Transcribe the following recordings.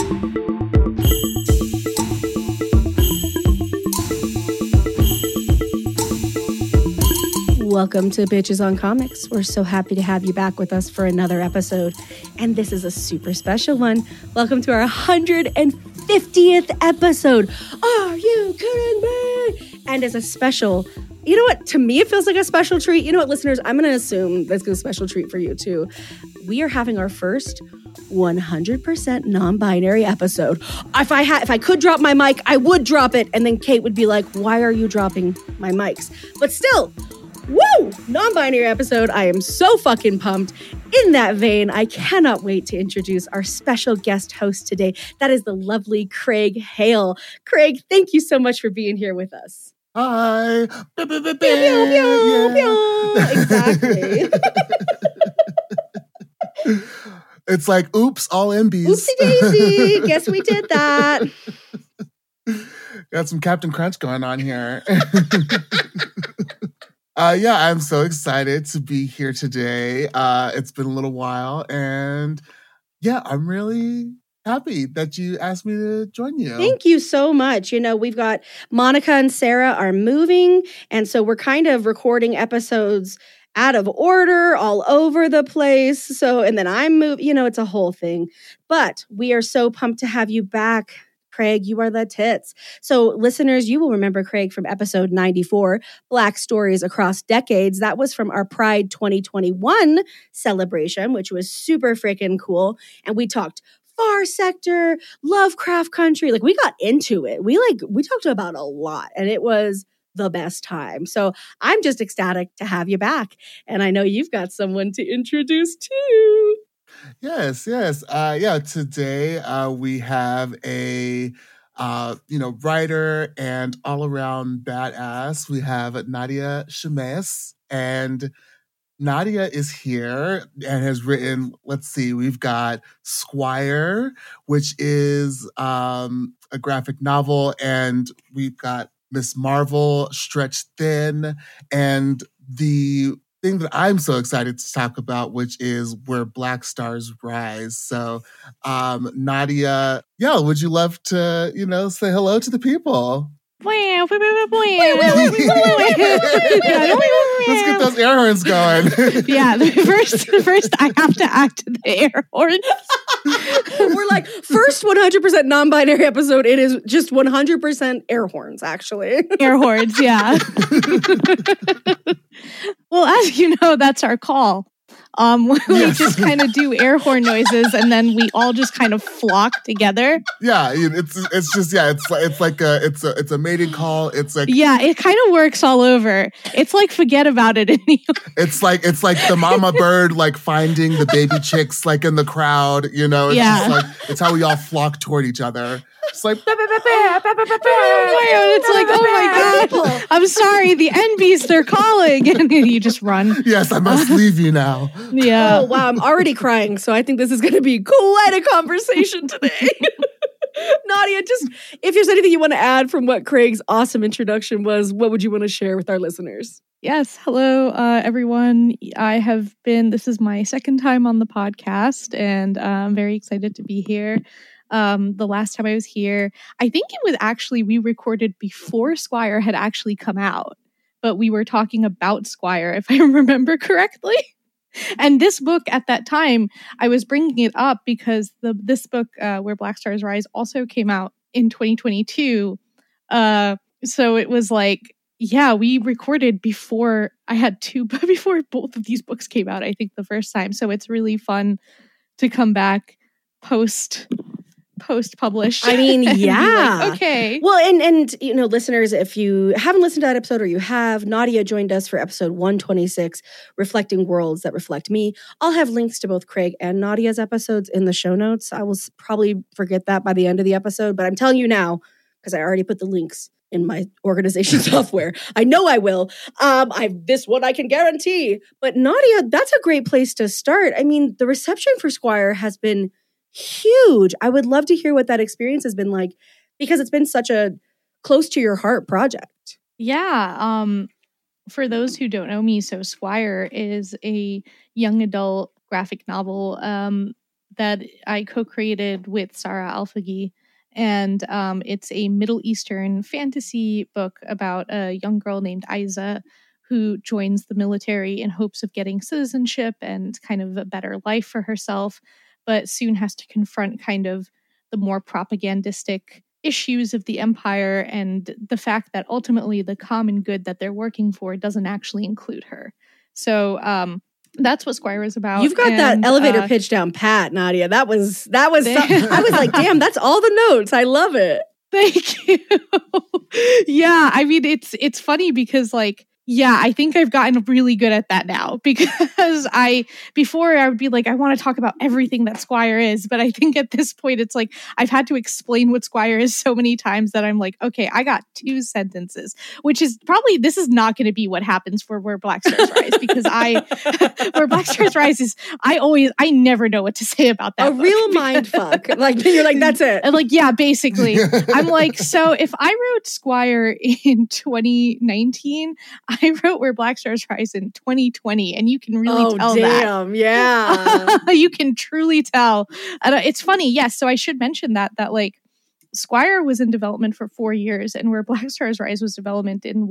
Welcome to Bitches on Comics. We're so happy to have you back with us for another episode. And this is a super special one. Welcome to our 150th episode. Are you kidding me? And as a special, you know what? To me, it feels like a special treat. You know what, listeners? I'm going to assume that's a special treat for you too. We are having our first 100% non-binary episode. If I could drop my mic, I would drop it. And then Kate would be like, why are you dropping my mics? But still, woo! Non-binary episode. I am so fucking pumped. In that vein, I cannot wait to introduce our special guest host today. That is the lovely Craig Hale. Craig, thank you so much for being here with us. Hi. Pew, pew, pew, pew. Exactly. It's like, oops, all MBs. Oopsie daisy. Guess we did that. Got some Captain Crunch going on here. Yeah, I'm so excited to be here today. It's been a little while, and yeah, I'm really happy that you asked me to join you. Thank you so much. You know, we've got Monica and Sarah are moving, and so we're kind of recording episodes out of order, all over the place. So, and then I'm moving, you know, it's a whole thing. But we are so pumped to have you back. Craig, you are the tits. So listeners, you will remember Craig from episode 94, Black Stories Across Decades. That was from our Pride 2021 celebration, which was super freaking cool. And we talked Far Sector, Lovecraft Country. Like we got into it. We talked about a lot, and it was the best time. So I'm just ecstatic to have you back. And I know you've got someone to introduce too. Yes. Yeah, today we have a writer and all-around badass. We have Nadia Shammas, and Nadia is here and has written, let's see, we've got Squire, which is a graphic novel, and we've got Miss Marvel, Stretched Thin, and the thing that I'm so excited to talk about, which is Where Black Stars Rise. So, Nadia, would you love to, say hello to the people? Let's get those air horns going. Yeah, first I have to act the air horns. We're like, first 100% non-binary episode, it is just 100% air horns, actually. Air horns, yeah. Well, as you know, that's our call. We just kind of do air horn noises, and then we all just kind of flock together. Yeah, it's a mating call. It's like, yeah, it kind of works all over. It's like forget about it in New York. It's like the mama bird like finding the baby chicks like in the crowd. It's just like it's how we all flock toward each other. It's like, it's like, oh my god, I'm sorry, the NBs, they're calling, and you just run. Yes, I must leave you now. Yeah. Oh wow, I'm already crying, so I think this is going to be quite a conversation today. Nadia, just if there's anything you want to add from what Craig's awesome introduction was, what would you want to share with our listeners? Yes. Hello, everyone. This is my second time on the podcast, and I'm very excited to be here. The last time I was here, I think it was actually, we recorded before Squire had actually come out, but we were talking about Squire, if I remember correctly. And this book at that time, I was bringing it up because this book, Where Black Stars Rise, also came out in 2022. So it was like, yeah, we recorded before before both of these books came out, I think the first time. So it's really fun to come back post-published. I mean, yeah. Like, okay. Well, and listeners, if you haven't listened to that episode, or you have, Nadia joined us for episode 126, Reflecting Worlds That Reflect Me. I'll have links to both Craig and Nadia's episodes in the show notes. I will probably forget that by the end of the episode, but I'm telling you now, because I already put the links in my organization software. I know I will. This one I can guarantee. But Nadia, that's a great place to start. I mean, the reception for Squire has been huge. I would love to hear what that experience has been like, because it's been such a close to your heart project. Yeah. For those who don't know me, so Squire is a young adult graphic novel that I co-created with Sarah Alfagi. And it's a Middle Eastern fantasy book about a young girl named Aiza who joins the military in hopes of getting citizenship and kind of a better life for herself, but soon has to confront kind of the more propagandistic issues of the empire and the fact that ultimately the common good that they're working for doesn't actually include her. So that's what Squire is about. You've got that elevator pitch down pat, Nadia. That was I was like, damn, that's all the notes. I love it. Thank you. Yeah, I mean, it's funny because like, yeah, I think I've gotten really good at that now because before I would be like, I want to talk about everything that Squire is. But I think at this point, it's like, I've had to explain what Squire is so many times that I'm like, okay, I got 2 sentences, which is probably, this is not going to be what happens for Where Black Stars Rise because Where Black Stars Rise is, I never know what to say about that. A real mind fuck. Like, you're like, that's it. And like, yeah, basically. I'm like, so if I wrote Squire in 2019, I wrote Where Black Stars Rise in 2020, and you can really tell that. Yeah. You can truly tell. And it's funny, yes. So I should mention that like Squire was in development for 4 years, and Where Black Stars Rise was development in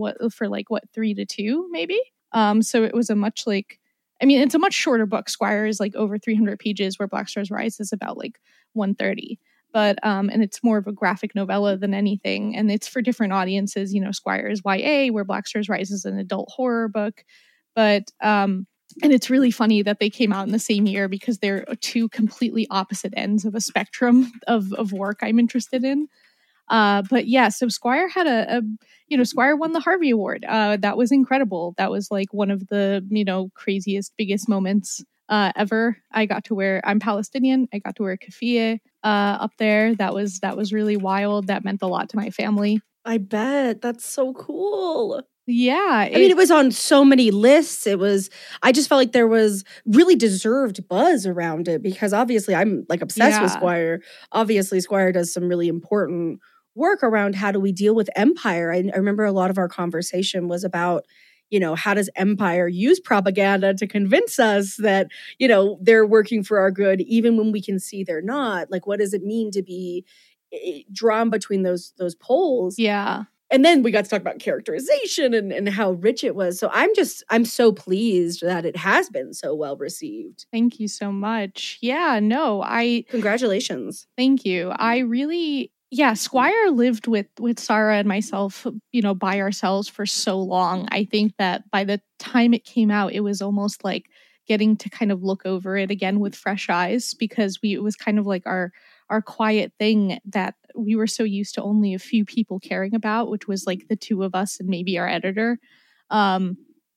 3 to 2, maybe. So it was it's a much shorter book. Squire is like over 300 pages, where Black Stars Rise is about like 130. But and it's more of a graphic novella than anything, and it's for different audiences. You know, Squire is YA, where Black Stars Rise is an adult horror book. But and it's really funny that they came out in the same year because they're 2 completely opposite ends of a spectrum of work I'm interested in. But yeah, so Squire had Squire won the Harvey Award. That was incredible. That was like one of the craziest, biggest moments ever. I'm Palestinian. I got to wear keffiyeh up there. That was really wild. That meant a lot to my family. I bet. That's so cool. Yeah. I mean, it was on so many lists. I just felt like there was really deserved buzz around it because obviously I'm like obsessed with Squire. Obviously, Squire does some really important work around how do we deal with empire. I remember a lot of our conversation was about, how does empire use propaganda to convince us that, they're working for our good, even when we can see they're not? Like, what does it mean to be drawn between those poles? Yeah. And then we got to talk about characterization and how rich it was. So I'm so pleased that it has been so well received. Thank you so much. Yeah, no, congratulations. Thank you. I really, Squire lived with Sarah and myself, by ourselves for so long. I think that by the time it came out, it was almost like getting to kind of look over it again with fresh eyes because it was kind of like our quiet thing that we were so used to only a few people caring about, which was like the 2 of us and maybe our editor. And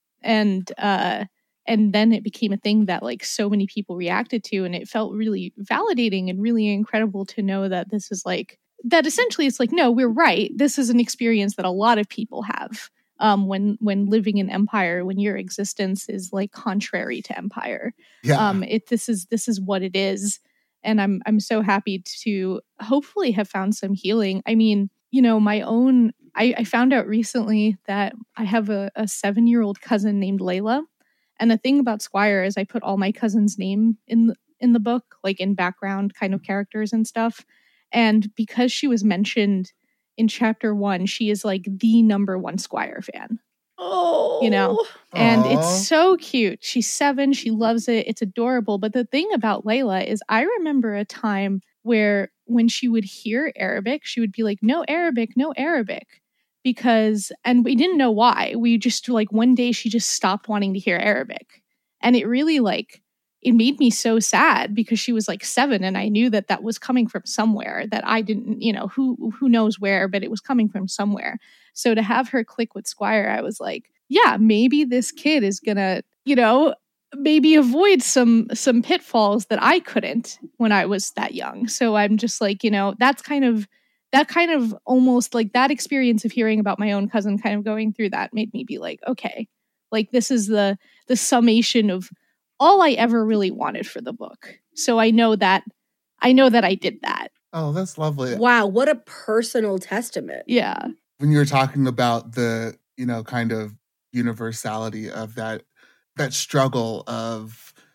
then it became a thing that like so many people reacted to, and it felt really validating and really incredible to know that this is like, that essentially it's like, no, we're right. This is an experience that a lot of people have when living in empire, when your existence is like contrary to empire. Yeah. This is what it is. And I'm so happy to hopefully have found some healing. I mean, I found out recently that I have a 7-year-old cousin named Layla. And the thing about Squire is I put all my cousin's name in the book, like in background kind of characters and stuff. And because she was mentioned in chapter 1, she is like the #1 Squire fan. Oh, and it's so cute. She's 7. She loves it. It's adorable. But the thing about Layla is I remember a time where when she would hear Arabic, she would be like, no Arabic, no Arabic. And we didn't know why. We just like one day she just stopped wanting to hear Arabic. And it really it made me so sad because she was like 7 and I knew that was coming from somewhere that I didn't, who knows where, but it was coming from somewhere. So to have her click with Squire, I was like, yeah, maybe this kid is gonna, maybe avoid some pitfalls that I couldn't when I was that young. So I'm just like, that kind of almost like that experience of hearing about my own cousin kind of going through that made me be like, okay, like this is the summation of all I ever really wanted for the book. So I know that I did that. Oh, that's lovely. Wow, what a personal testament. Yeah. When you were talking about the, kind of universality of that struggle of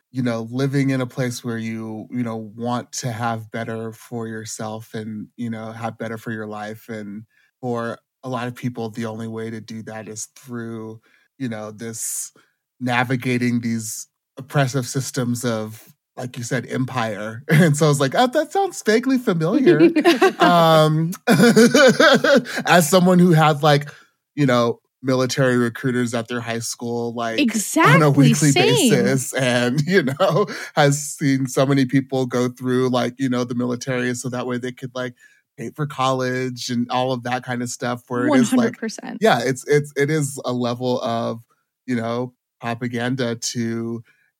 living in a place where you want to have better for yourself and, have better for your life. And for a lot of people, the only way to do that is through, this navigating these oppressive systems of, like you said, empire. And so I was like, oh, that sounds vaguely familiar. As someone who had military recruiters at their high school, on a weekly basis, and has seen so many people go through the military, so that way they could pay for college and all of that kind of stuff. Where 100%. It is a level of propaganda to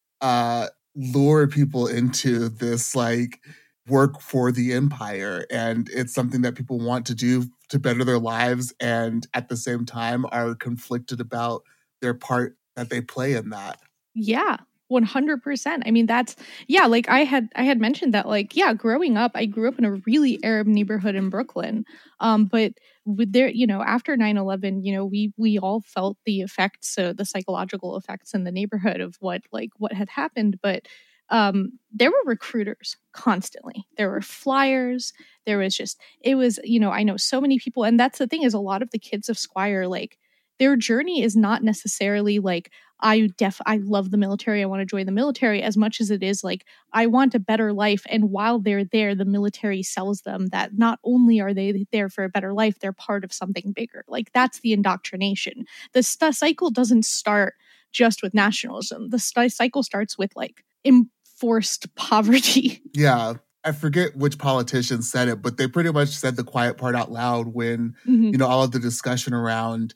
lure people into this work for the empire, and it's something that people want to do to better their lives, and at the same time are conflicted about their part that they play in that. Yeah, 100%. I mean, that's, I had mentioned that, growing up, I grew up in a really Arab neighborhood in Brooklyn. But with there, after 9/11, we all felt the effects, the psychological effects in the neighborhood of what had happened. But there were recruiters constantly. There were flyers. There was I know so many people. And that's the thing, is a lot of the kids of Squire, their journey is not necessarily I love the military, I want to join the military, as much as it is I want a better life. And while they're there, the military sells them that not only are they there for a better life, they're part of something bigger. That's the indoctrination. The cycle doesn't start just with nationalism. The cycle starts with enforced poverty. Yeah. I forget which politician said it, but they pretty much said the quiet part out loud when, all of the discussion around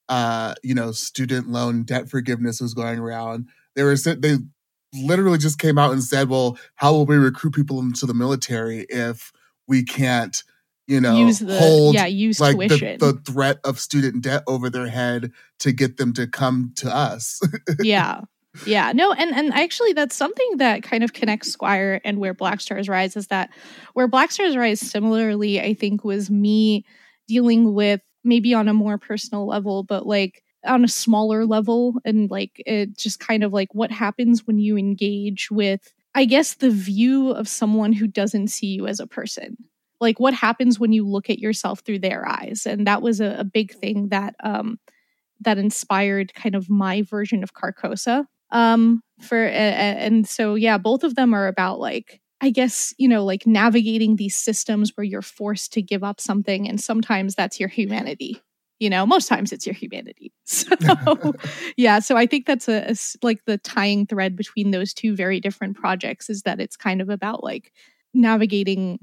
student loan debt forgiveness was going around. They literally just came out and said, well, how will we recruit people into the military if we can't, use tuition, the threat of student debt over their head to get them to come to us? Yeah, no, and actually that's something that kind of connects Squire and Where Black Stars Rise, is that Where Black Stars Rise similarly, I think, was me dealing with, maybe on a more personal level, but on a smaller level, and it just kind of what happens when you engage with, I guess, the view of someone who doesn't see you as a person. What happens when you look at yourself through their eyes. And that was a big thing that that inspired kind of my version of Carcosa. And so both of them are about I guess, navigating these systems where you're forced to give up something, and sometimes that's your humanity. Most times it's your humanity. So so I think that's the tying thread between those two very different projects, is that it's kind of about navigating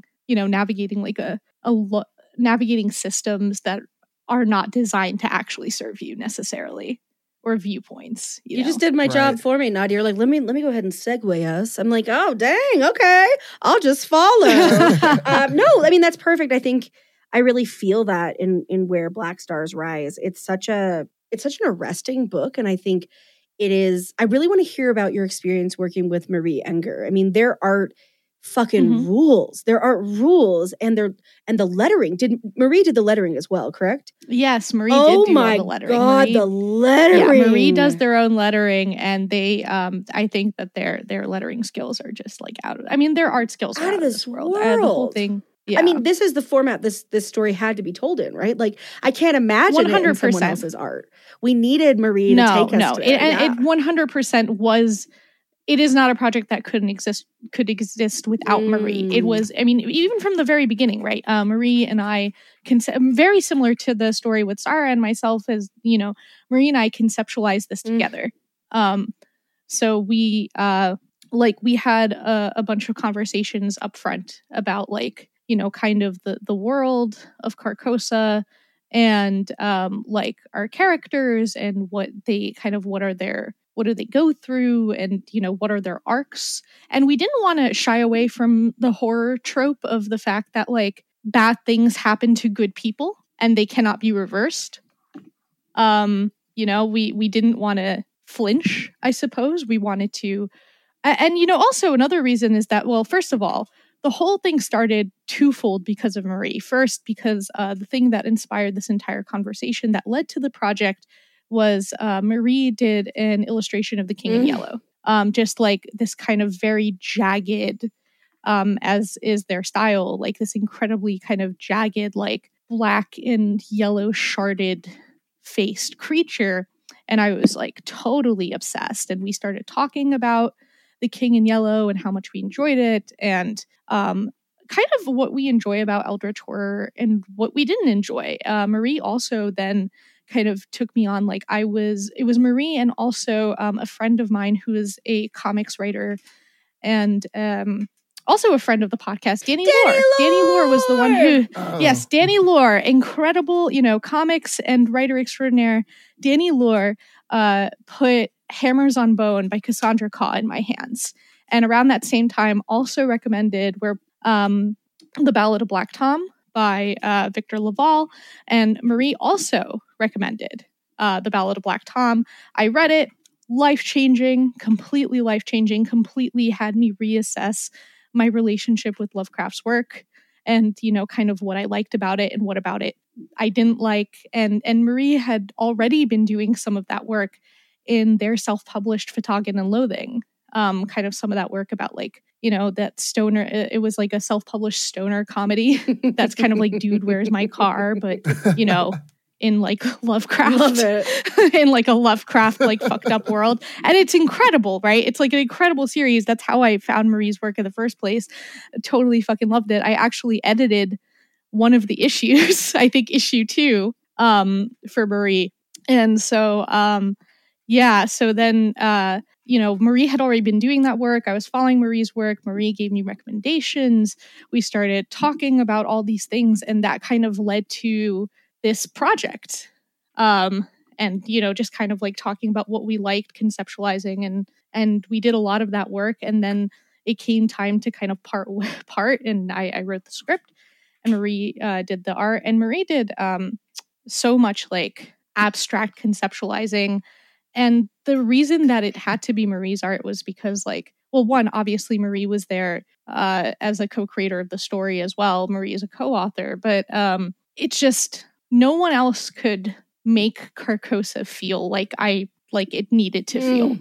navigating systems that are not designed to actually serve you necessarily, or viewpoints. You just did my job for me, Nadia. You're like, let me go ahead and segue us. I'm like, oh, dang, okay. I'll just follow. No, I mean, that's perfect. I think I really feel that in Where Black Stars Rise. It's such an arresting book. And I think it is, I really want to hear about your experience working with Marie Enger. I mean, there are fucking rules. There are rules, and the lettering. Marie did the lettering as well, correct? Yes, Marie did do all the lettering. Oh my God, the lettering. Yeah, Marie does their own lettering, and they I think that their lettering skills are just out of, I mean, their art skills are out of this world. The whole thing. Yeah. I mean, this is the format this story had to be told in, right? I can't imagine 100%. It in someone else's art. We needed Marie to take us to it. It 100% was. It is not a project that could exist without Marie. It was, I mean, even from the very beginning, right? Marie and I, very similar to the story with Sarah and myself, as Marie and I conceptualized this together. So we had a bunch of conversations up front about kind of the world of Carcosa, and our characters, and what do they go through, and what are their arcs. And we didn't want to shy away from the horror trope of the fact that bad things happen to good people and they cannot be reversed. We didn't want to flinch, I suppose. We wanted to, and also another reason is that, well, first of all, the whole thing started twofold because of Marie. First, because the thing that inspired this entire conversation that led to the project was Marie did an illustration of The King in Yellow. just like this kind of very jagged, as is their style, like this incredibly kind of jagged, like black and yellow sharded faced creature. And I was like totally obsessed. And we started talking about The King in Yellow and how much we enjoyed it, and kind of what we enjoy about Eldritch horror and what we didn't enjoy. Marie also then kind of took me on, like it was Marie and also a friend of mine who is a comics writer and also a friend of the podcast, Danny Lore. Danny Lore was the one who, yes, Danny Lore, incredible, comics and writer extraordinaire. Danny Lore put Hammers on Bone by Cassandra Khaw in my hands. And around that same time also recommended The Ballad of Black Tom by Victor LaValle. And Marie also recommended The Ballad of Black Tom. I read it, life-changing, completely had me reassess my relationship with Lovecraft's work and, kind of what I liked about it and what about it I didn't like. And Marie had already been doing some of that work in their self-published Fhtagn and Loathing. Kind of some of that work about like, that stoner, it was like a self-published stoner comedy that's kind of like Dude, Where's My Car? But, in like Lovecraft, Love it. in like a Lovecraft like fucked up world. And it's incredible, right? It's like an incredible series. That's how I found Marie's work in the first place. Totally fucking loved it. I actually edited one of the issues, I think issue 2, for Marie. And so, so then, Marie had already been doing that work. I was following Marie's work. Marie gave me recommendations. We started talking about all these things, and that kind of led to this project. And, just kind of like talking about what we liked, conceptualizing, and we did a lot of that work. And then it came time to kind of part, and I wrote the script, and Marie did the art, and Marie did so much like abstract conceptualizing. And the reason that it had to be Marie's art was because, like, well, one, obviously Marie was there as a co-creator of the story as well. Marie is a co-author, but it's just no one else could make Carcosa feel like it needed to feel,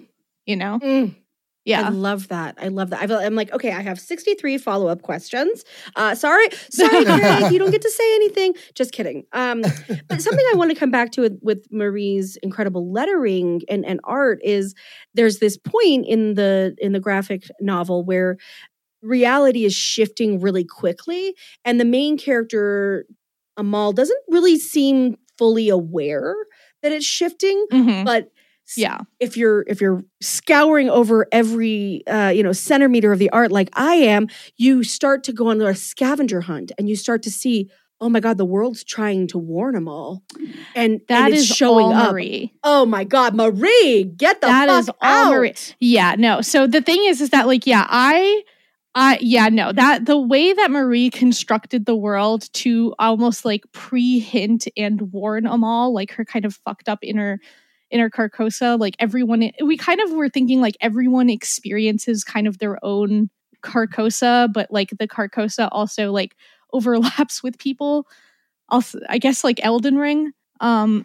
Yeah. I love that. I'm like, okay, I have 63 follow-up questions. Sorry, Craig, you don't get to say anything. Just kidding. But something I want to come back to with Marie's incredible lettering and art is there's this point in the graphic novel where reality is shifting really quickly, and the main character, Amal, doesn't really seem fully aware that it's shifting, but yeah, if you're scouring over every centimeter of the art like I am, you start to go on a scavenger hunt and you start to see, oh my God, the world's trying to warn them all, and that it's is showing all up. Marie. Oh my God, Marie, get the that fuck is all out. Marie. Yeah, no. So the thing is that like, that the way that Marie constructed the world to almost like pre-hint and warn Amal, like her kind of fucked up inner Carcosa, like we kind of were thinking like everyone experiences kind of their own Carcosa, but like the Carcosa also like overlaps with people. Also, I guess like Elden Ring. You know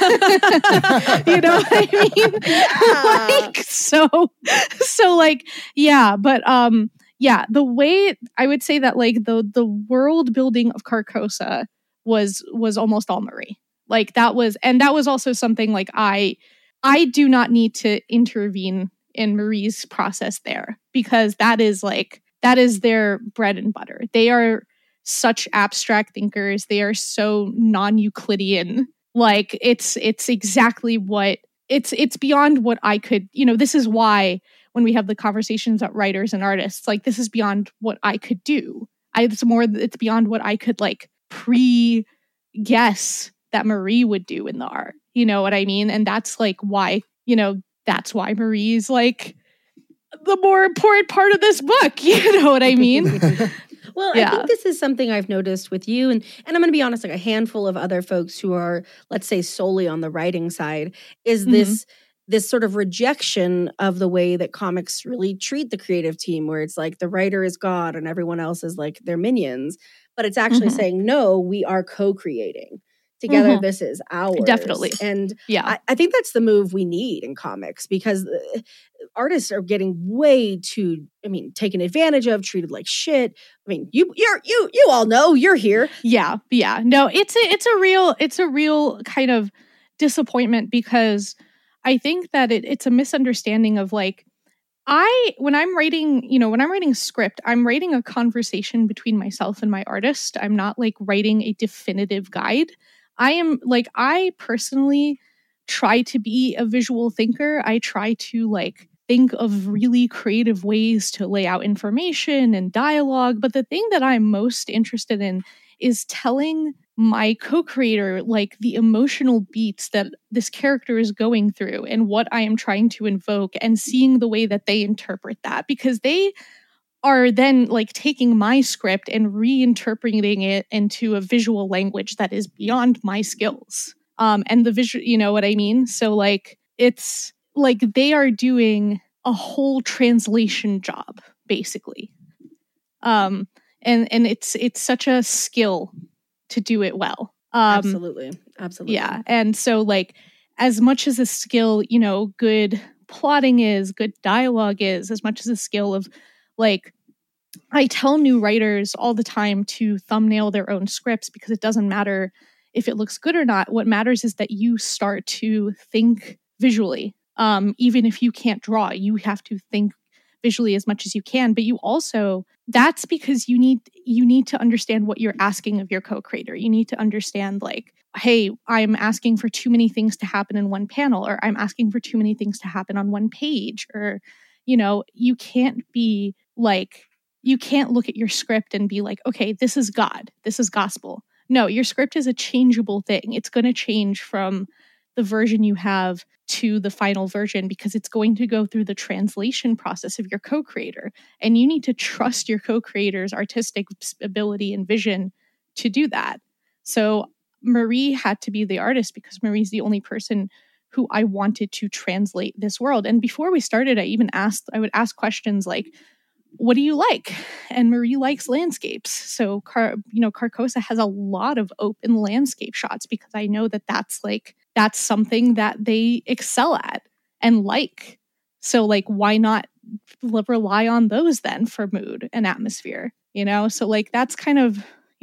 what I mean? Yeah. Like, so like, yeah, but the way I would say that like the world building of Carcosa was almost all Marie. Like that was also something like I do not need to intervene in Marie's process there, because that is their bread and butter. They are such abstract thinkers. They are so non-Euclidean. Like it's exactly what it's beyond what I could, this is why when we have the conversations about writers and artists, like this is beyond what I could do. It's beyond what I could like pre-guess that Marie would do in the art. You know what I mean? And that's like why, that's why Marie's like the more important part of this book. You know what I mean? Well, yeah. I think this is something I've noticed with you, and I'm going to be honest, like a handful of other folks who are, let's say, solely on the writing side, is this sort of rejection of the way that comics really treat the creative team, where it's like the writer is God and everyone else is like their minions. But it's actually saying, no, we are co-creating. together, this is ours. Definitely. And Yeah. I think that's the move we need in comics, because artists are getting way too, taken advantage of, treated like shit. You all know, you're here. Yeah. No, it's a real kind of disappointment, because I think that it's a misunderstanding of like, when I'm writing script, I'm writing a conversation between myself and my artist. I'm not like writing a definitive guide. I personally try to be a visual thinker. I try to like think of really creative ways to lay out information and dialogue. But the thing that I'm most interested in is telling my co-creator like the emotional beats that this character is going through and what I am trying to invoke, and seeing the way that they interpret that, because they are then like taking my script and reinterpreting it into a visual language that is beyond my skills. And the visual, you know what I mean? So like, it's like they are doing a whole translation job, basically. And it's such a skill to do it well. Absolutely. Yeah. And so like, as much as a skill, good plotting is, good dialogue is, as much as a skill of like, I tell new writers all the time to thumbnail their own scripts, because it doesn't matter if it looks good or not. What matters is that you start to think visually. Even if you can't draw, you have to think visually as much as you can. But you also, that's because you need to understand what you're asking of your co-creator. You need to understand like, hey, I'm asking for too many things to happen in one panel, or I'm asking for too many things to happen on one page, or, you can't be like, you can't look at your script and be like, okay, this is God, this is gospel. No, your script is a changeable thing. It's going to change from the version you have to the final version, because it's going to go through the translation process of your co-creator. And you need to trust your co-creator's artistic ability and vision to do that. So Marie had to be the artist, because Marie's the only person who I wanted to translate this world. And before we started, I would ask questions like, what do you like? And Marie likes landscapes. So, Carcosa has a lot of open landscape shots, because I know that that's something that they excel at and like. So like, why not rely on those then for mood and atmosphere, So like, that's kind of,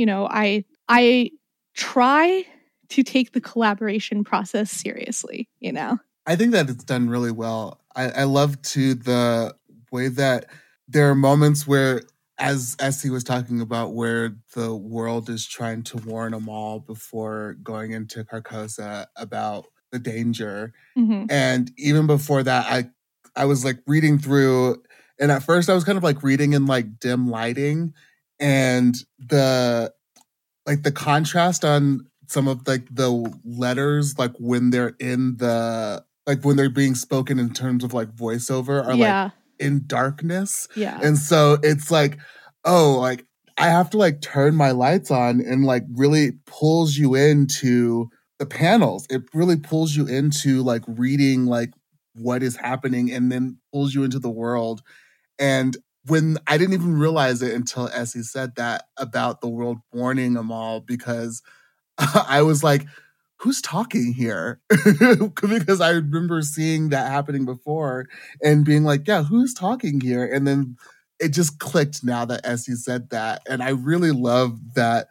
I try to take the collaboration process seriously, I think that it's done really well. I love too the way that there are moments where, as he was talking about, where the world is trying to warn Amal before going into Carcosa about the danger. Mm-hmm. And even before that, I was like reading through, and at first I was kind of like reading in like dim lighting, and the contrast on some of like the letters, like when they're in the, like when they're being spoken in terms of like voiceover, are like in darkness. Yeah. And so it's like, oh, like I have to like turn my lights on, and like really pulls you into the panels. It really pulls you into like reading like what is happening, and then pulls you into the world. And when I didn't even realize it until Essie said that about the world warning Amal, because I was like, who's talking here? Because I remember seeing that happening before and being like, yeah, who's talking here? And then it just clicked now that Essie said that. And I really love that.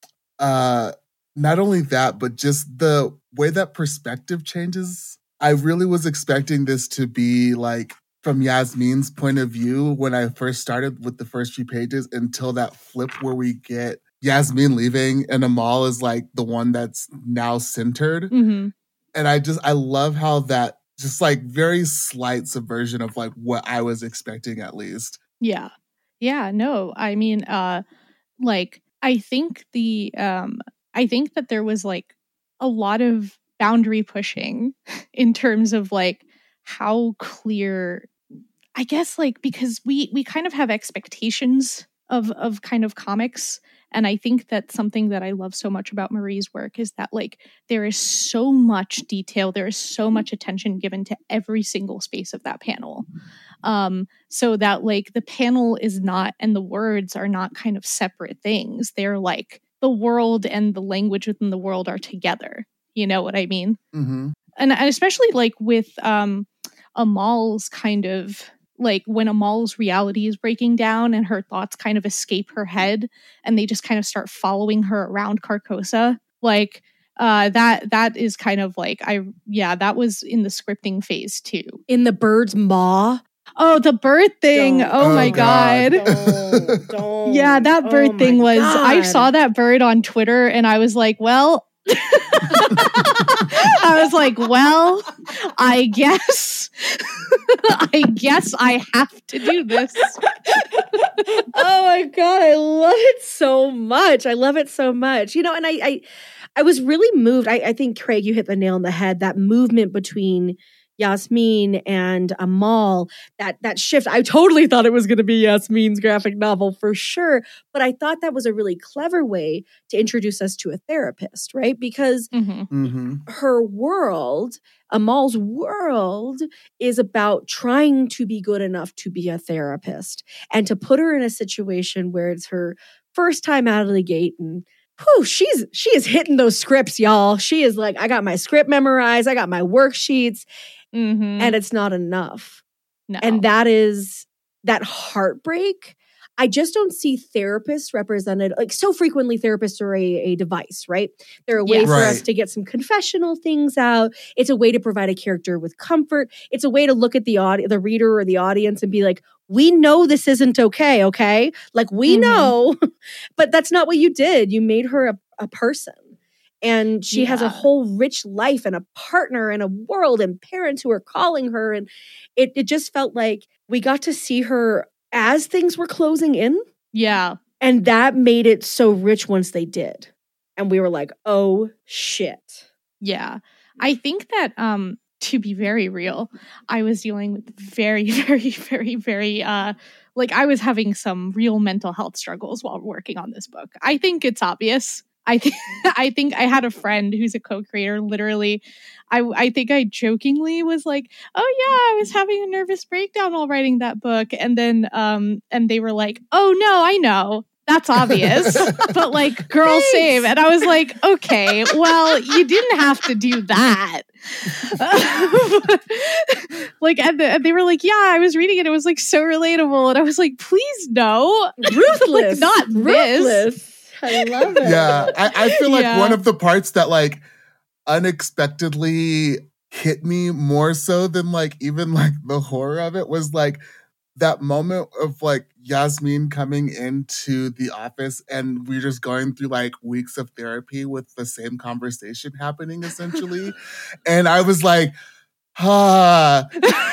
Not only that, but just the way that perspective changes. I really was expecting this to be like from Yasmin's point of view when I first started with the first few pages, until that flip where we get Yasmin leaving and Amal is like the one that's now centered. Mm-hmm. And I love how that just like very slight subversion of like what I was expecting, at least. Yeah. No, I mean, like, I think that there was like a lot of boundary pushing in terms of like how clear, I guess, like, because we kind of have expectations of kind of comics. And I think that something that I love so much about Marie's work is that like there is so much detail, there is so much attention given to every single space of that panel. So that like the panel is not, and the words are not kind of separate things. They're like, the world and the language within the world are together. You know what I mean? Mm-hmm. And especially like with Amal's kind of like when Amal's reality is breaking down and her thoughts kind of escape her head and they just kind of start following her around Carcosa. Like that is kind of like that was in the scripting phase too. In the bird's maw. Oh, the bird thing. Oh my God. Don't. Yeah, that bird thing was, God. I saw that bird on Twitter and I was like, well, I guess I have to do this. Oh my God, I love it so much. You know, and I was really moved. I think, Craig, you hit the nail on the head. That movement between Yasmin and Amal, that shift. I totally thought it was going to be Yasmin's graphic novel for sure, but I thought that was a really clever way to introduce us to a therapist, right? Because her world, Amal's world, is about trying to be good enough to be a therapist and to put her in a situation where it's her first time out of the gate and she is hitting those scripts, y'all. She is like, I got my script memorized. I got my worksheets. And it's not enough. No. And that heartbreak. I just don't see therapists represented, like so frequently therapists are a device, right? They're a way for us to get some confessional things out. It's a way to provide a character with comfort. It's a way to look at the reader or the audience and be like, we know this isn't okay? Like we know, but that's not what you did. You made her a person. And she has a whole rich life and a partner and a world and parents who are calling her. And it just felt like we got to see her as things were closing in. Yeah. And that made it so rich once they did. And we were like, oh, shit. Yeah. I think that, to be very real, I was dealing with very, very, very, very, like I was having some real mental health struggles while working on this book. I think it's obvious. I think I had a friend who's a co-creator. Literally, I think I jokingly was like, "Oh yeah, I was having a nervous breakdown while writing that book," and then and they were like, "Oh no, I know that's obvious, but like, girl, same." And I was like, "Okay, well, you didn't have to do that." Like, and they were like, "Yeah, I was reading it. It was like so relatable," and I was like, "Please no, ruthless, like, not ruthless." This. I love it. Yeah, I feel like one of the parts that like unexpectedly hit me more so than like even like the horror of it was like that moment of like Yasmin coming into the office and we're just going through like weeks of therapy with the same conversation happening essentially. And I was like, oh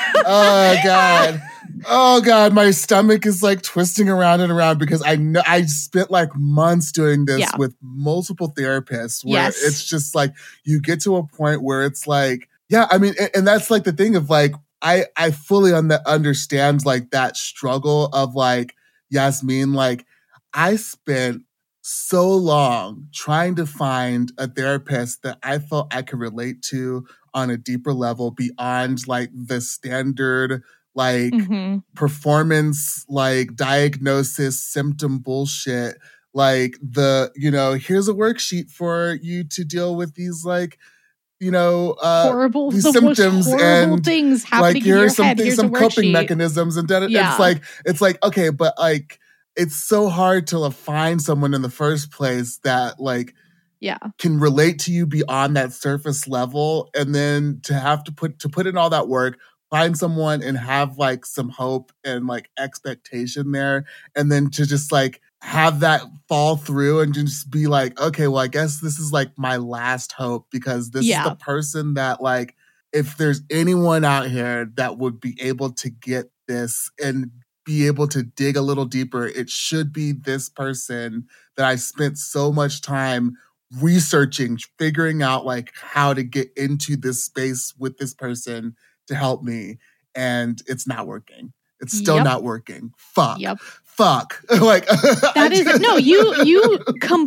God, my stomach is like twisting around and around because I know I spent like months doing this with multiple therapists where it's just like you get to a point where it's like, yeah, I mean, and that's like the thing of like, I fully understand like that struggle of like Yasmin, like I spent so long trying to find a therapist that I felt I could relate to on a deeper level beyond like the standard like performance, like diagnosis, symptom bullshit. Like here's a worksheet for you to deal with these like, horrible these symptoms and things happening like in your some head. Here's some coping mechanisms and it's like okay, but like it's so hard to find someone in the first place that like can relate to you beyond that surface level, and then to have to put in all that work, find someone and have like some hope and like expectation there, and then to just like have that fall through and just be like, okay, well, I guess this is like my last hope because this is the person that like, if there's anyone out here that would be able to get this and be able to dig a little deeper, it should be this person that I spent so much time researching, figuring out like how to get into this space with this person to help me. And it's not working. It's still not working. Fuck. Like that is you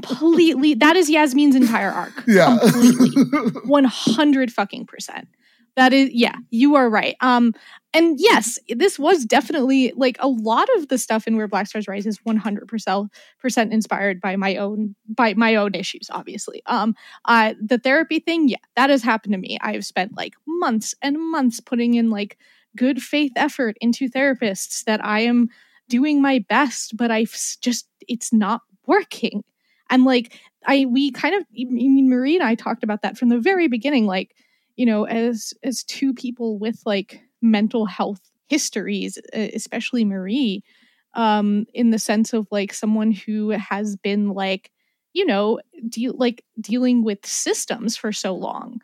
completely, that is Yasmin's entire arc. Yeah. Completely. 100%. That is, yeah, you are right. And yes, this was definitely like a lot of the stuff in Where Black Stars Rise is 100% inspired by my own issues, obviously. The therapy thing, yeah, that has happened to me. I've spent like months and months putting in like good faith effort into therapists that I am doing my best, but it's not working. And like Marie and I talked about that from the very beginning, like, you know, as two people with like mental health histories, especially Marie, in the sense of like someone who has been like, you know, dealing with systems for so long.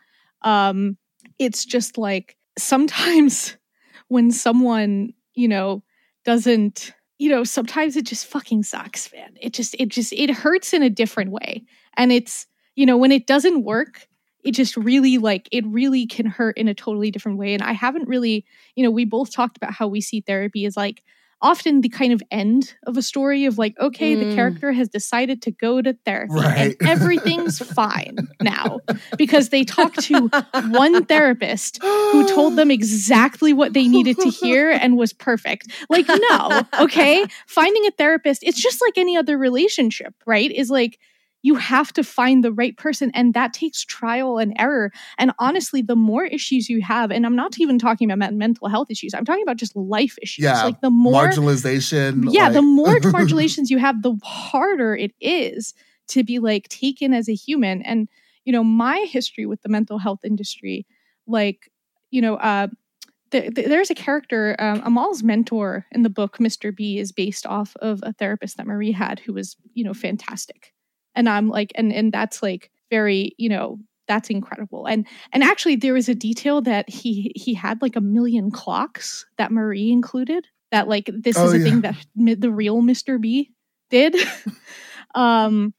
It's just like sometimes when someone, you know, doesn't, you know, sometimes it just fucking sucks, man. It hurts in a different way. And it's, you know, when it doesn't work, it just really it really can hurt in a totally different way. And I haven't really, you know, we both talked about how we see therapy as like often the kind of end of a story of like, okay, the character has decided to go to therapy and everything's fine now because they talked to one therapist who told them exactly what they needed to hear and was perfect. Like, no, okay, finding a therapist, it's just like any other relationship, right? Is like, you have to find the right person, and that takes trial and error. And honestly, the more issues you have, and I'm not even talking about mental health issues, I'm talking about just life issues. Yeah, like the more marginalization. Yeah, the more marginalizations you have, the harder it is to be like taken as a human. And, you know, my history with the mental health industry, like, you know, there's a character, Amal's mentor in the book, Mr. B, is based off of a therapist that Marie had who was, you know, fantastic. And I'm like, and that's like very, you know, that's incredible. And actually there was a detail that he had like 1 million clocks that Marie included, that like, this is a thing that the real Mr. B did. But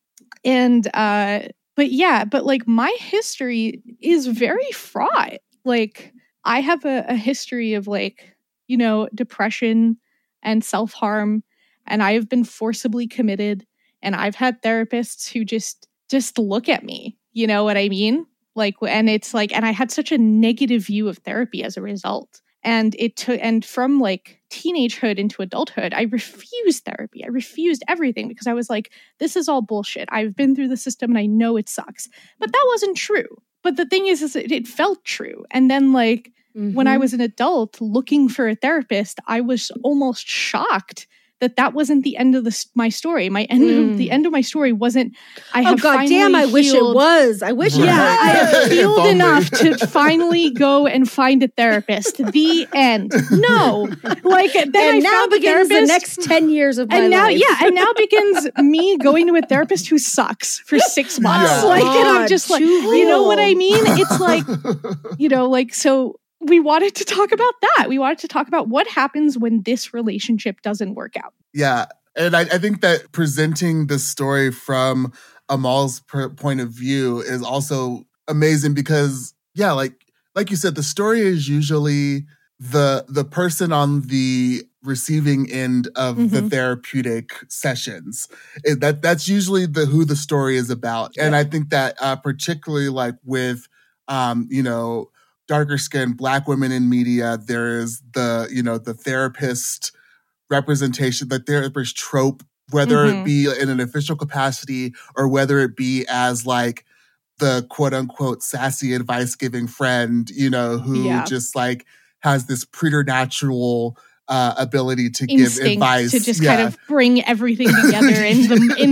like my history is very fraught. Like I have a history of like, you know, depression and self-harm, and I have been forcibly committed. And I've had therapists who just look at me, you know what I mean? Like, and it's like, and I had such a negative view of therapy as a result. And and from like teenagehood into adulthood, I refused therapy. I refused everything because I was like, this is all bullshit. I've been through the system and I know it sucks. But that wasn't true. But the thing is it felt true. And then like when I was an adult looking for a therapist, I was almost shocked that wasn't the end of my story. The end of my story wasn't, I have finally healed. I wish it was. I wish it was. I have healed enough to finally go and find a therapist. The end. No. Like, then and now begins the next 10 years of my life. Yeah, and now begins me going to a therapist who sucks for 6 months. Yeah. Like, and I'm just like, you know what I mean? It's like, you know, like, so we wanted to talk about that. We wanted to talk about what happens when this relationship doesn't work out. Yeah. And I think that presenting the story from Amal's point of view is also amazing because, yeah, like you said, the story is usually the person on the receiving end of the therapeutic sessions. That's usually who the story is about. And I think that particularly like with, you know, darker skinned Black women in media, there is the therapist representation, the therapist trope, whether it be in an official capacity or whether it be as like the quote unquote sassy advice giving friend, you know, who just like has this preternatural ability to give advice, to just kind of bring everything together in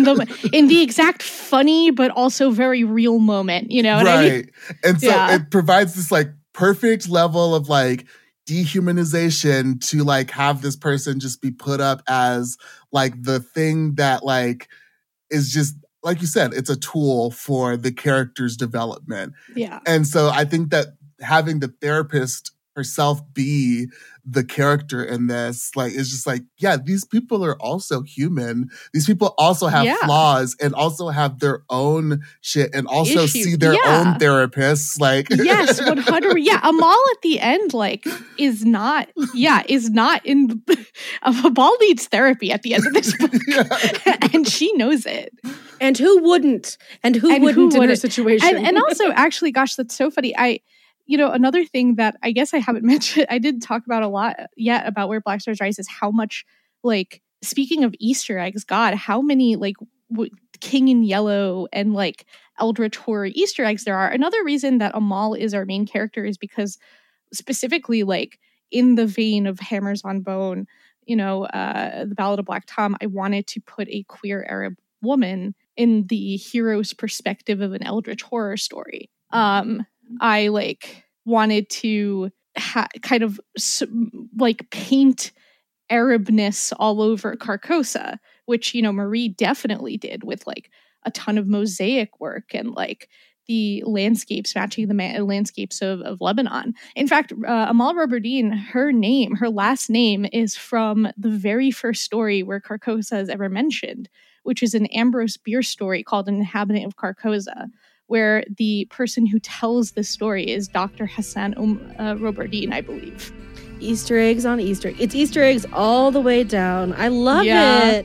the exact funny but also very real moment, you know what I mean? And so it provides this like perfect level of like dehumanization to like have this person just be put up as like the thing that like is just, like you said, it's a tool for the character's development. Yeah. And so I think that having the therapist herself be the character in this, like, is just like, yeah, these people are also human. These people also have flaws and also have their own shit and also see their own therapists. Like, yes, 100. Yeah, Amal at the end, like, is not in. Amal needs therapy at the end of this book, and she knows it. And who wouldn't? And who wouldn't in her situation? And also, actually, gosh, that's so funny. another thing that I guess I haven't mentioned, I didn't talk about a lot yet about Where Black Stars Rise, is how much, like, speaking of Easter eggs, God, how many, like, King in Yellow and, like, Eldritch Horror Easter eggs there are. Another reason that Amal is our main character is because, specifically, like, in the vein of Hammers on Bone, the Ballad of Black Tom, I wanted to put a queer Arab woman in the hero's perspective of an Eldritch Horror story. I, like, wanted to kind of like paint Arabness all over Carcosa, which, Marie definitely did with, like, a ton of mosaic work and, like, the landscapes matching the landscapes of Lebanon. In fact, Amal Roberdeen, her last name is from the very first story where Carcosa is ever mentioned, which is an Ambrose Bierce story called An Inhabitant of Carcosa, where the person who tells the story is Dr. Hassan Roberdeen, I believe. Easter eggs on Easter. It's Easter eggs all the way down. I love it.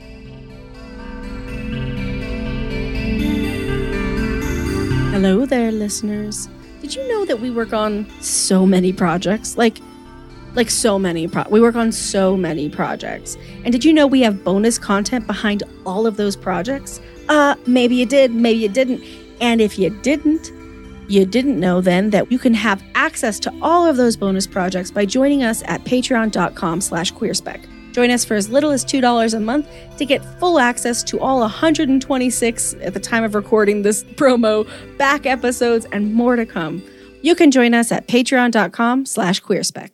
Hello there, listeners. Did you know that we work on so many projects? Like so many. We work on so many projects. And did you know we have bonus content behind all of those projects? Maybe you did, maybe you didn't. And if you didn't know then that you can have access to all of those bonus projects by joining us at patreon.com/queerspec. Join us for as little as $2 a month to get full access to all 126, at the time of recording this promo, back episodes and more to come. You can join us at patreon.com/queerspec.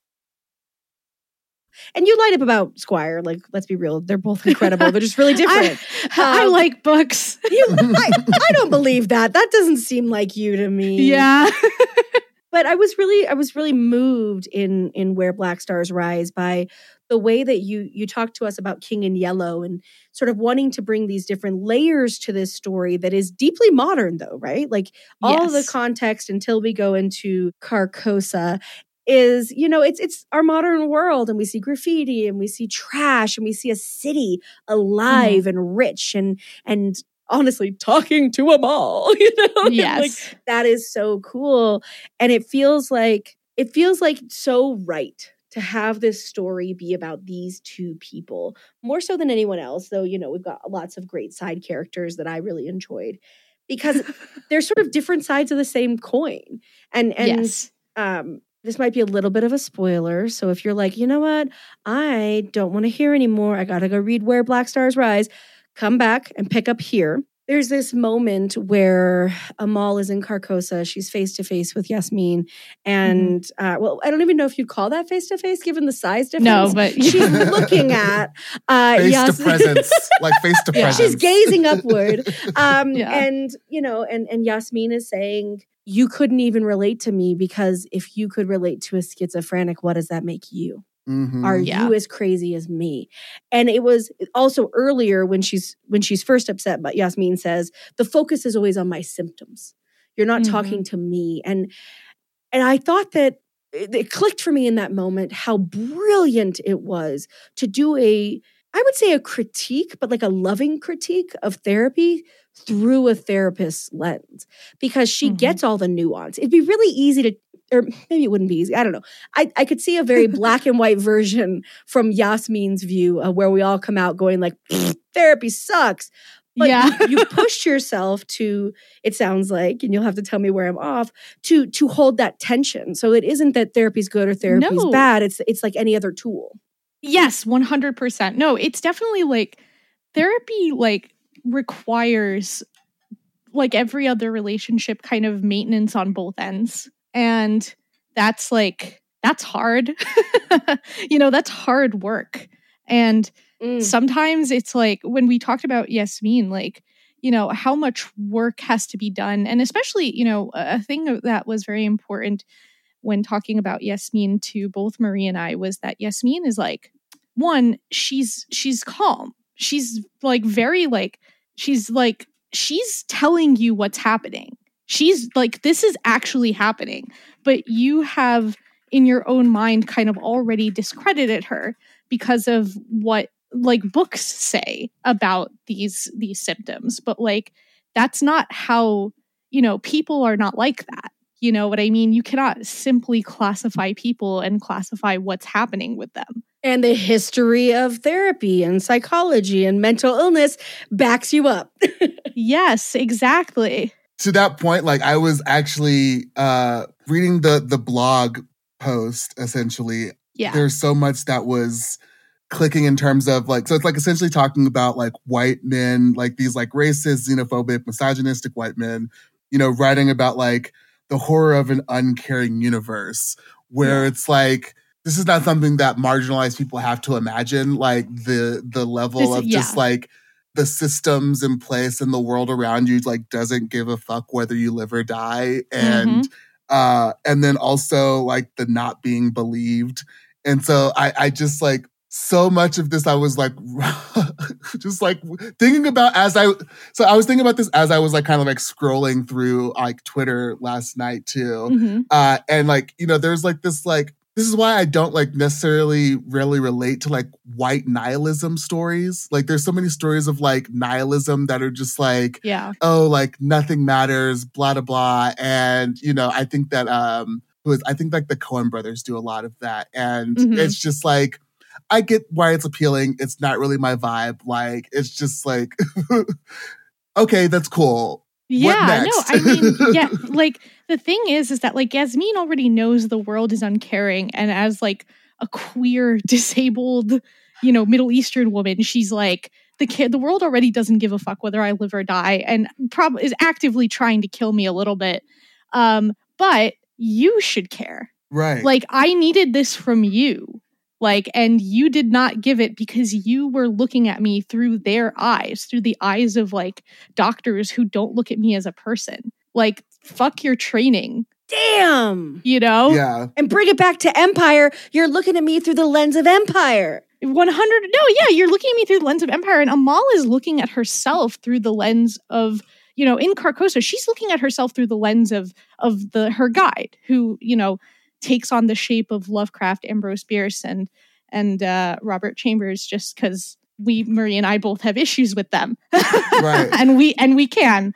And you light up about Squire. Like, let's be real. They're both incredible. They're just really different. I like books. I don't believe that. That doesn't seem like you to me. Yeah. But I was really moved in Where Black Stars Rise by the way that you talked to us about King in Yellow and sort of wanting to bring these different layers to this story that is deeply modern, though, right? Like, all of the context until we go into Carcosa is, it's our modern world, and we see graffiti and we see trash and we see a city alive and rich and honestly talking to a mall, Yes. Like, that is so cool. And it feels like so right to have this story be about these two people, more so than anyone else, though, we've got lots of great side characters that I really enjoyed because they're sort of different sides of the same coin. And yes. This might be a little bit of a spoiler. So if you're like, you know what, I don't want to hear anymore, I got to go read Where Black Stars Rise, come back and pick up here. There's this moment where Amal is in Carcosa. She's face to face with Yasmin. And, I don't even know if you'd call that face to face given the size difference. No, but she's looking at face to presence, like face to presence. She's gazing upward. And Yasmin is saying, you couldn't even relate to me because if you could relate to a schizophrenic, what does that make you? Mm-hmm. Are you as crazy as me? And it was also earlier when she's first upset, but Yasmin says, the focus is always on my symptoms. You're not talking to me. And I thought that it clicked for me in that moment how brilliant it was to do I would say a critique, but like a loving critique of therapy through a therapist's lens, because she gets all the nuance. It'd be really easy to, or maybe it wouldn't be easy. I don't know. I could see a very black and white version from Yasmin's view where we all come out going like, therapy sucks. But you pushed yourself to, it sounds like, and you'll have to tell me where I'm off, to hold that tension. So it isn't that therapy's good or therapy's bad. It's like any other tool. Yes, 100%. No, it's definitely like therapy requires, like every other relationship, kind of maintenance on both ends. And that's hard. That's hard work. And sometimes it's like when we talked about Yasmin, how much work has to be done. And especially, a thing that was very important when talking about Yasmin to both Marie and I was that Yasmin is one, she's calm. She's she's telling you what's happening. She's like, this is actually happening. But you have in your own mind kind of already discredited her because of what books say about these symptoms. But that's not how, people are not like that. You know what I mean? You cannot simply classify people and classify what's happening with them. And the history of therapy and psychology and mental illness backs you up. Yes, exactly. To that point, like I was actually reading the blog post, essentially. Yeah. There's so much that was clicking in terms of like, so it's like essentially talking about like white men, like these like racist, xenophobic, misogynistic white men, you know, writing about like the horror of an uncaring universe where it's like, this is not something that marginalized people have to imagine, like the level of just like the systems in place and the world around you like doesn't give a fuck whether you live or die. And then also like the not being believed. And so I just like, so much of this I was like, just like thinking about I was thinking about this as I was like kind of like scrolling through like Twitter last night too. And like, you know, there's like this like, this is why I don't like necessarily really relate to like white nihilism stories. Like there's so many stories of like nihilism that are just like, oh, like nothing matters, blah, blah, blah. And, you know, I think that, I think like the Coen brothers do a lot of that. And it's just like, I get why it's appealing. It's not really my vibe. Like, it's just like, okay, that's cool. Yeah, no, I mean, yeah, like the thing is that like Yasmin already knows the world is uncaring, and as like a queer, disabled, you know, Middle Eastern woman, she's like, the world already doesn't give a fuck whether I live or die, and probably is actively trying to kill me a little bit. But you should care, right? Like I needed this from you. Like, and you did not give it because you were looking at me through their eyes, through the eyes of like doctors who don't look at me as a person. Like, fuck your training. Damn. You know? Yeah. And bring it back to Empire. You're looking at me through the lens of Empire. 100. No, yeah, you're looking at me through the lens of Empire. And Amal is looking at herself through the lens of, you know, in Carcosa, she's looking at herself through the lens of her guide who, you know, takes on the shape of Lovecraft, Ambrose Bierce, and Robert Chambers, just because Marie and I both have issues with them, right? and we can,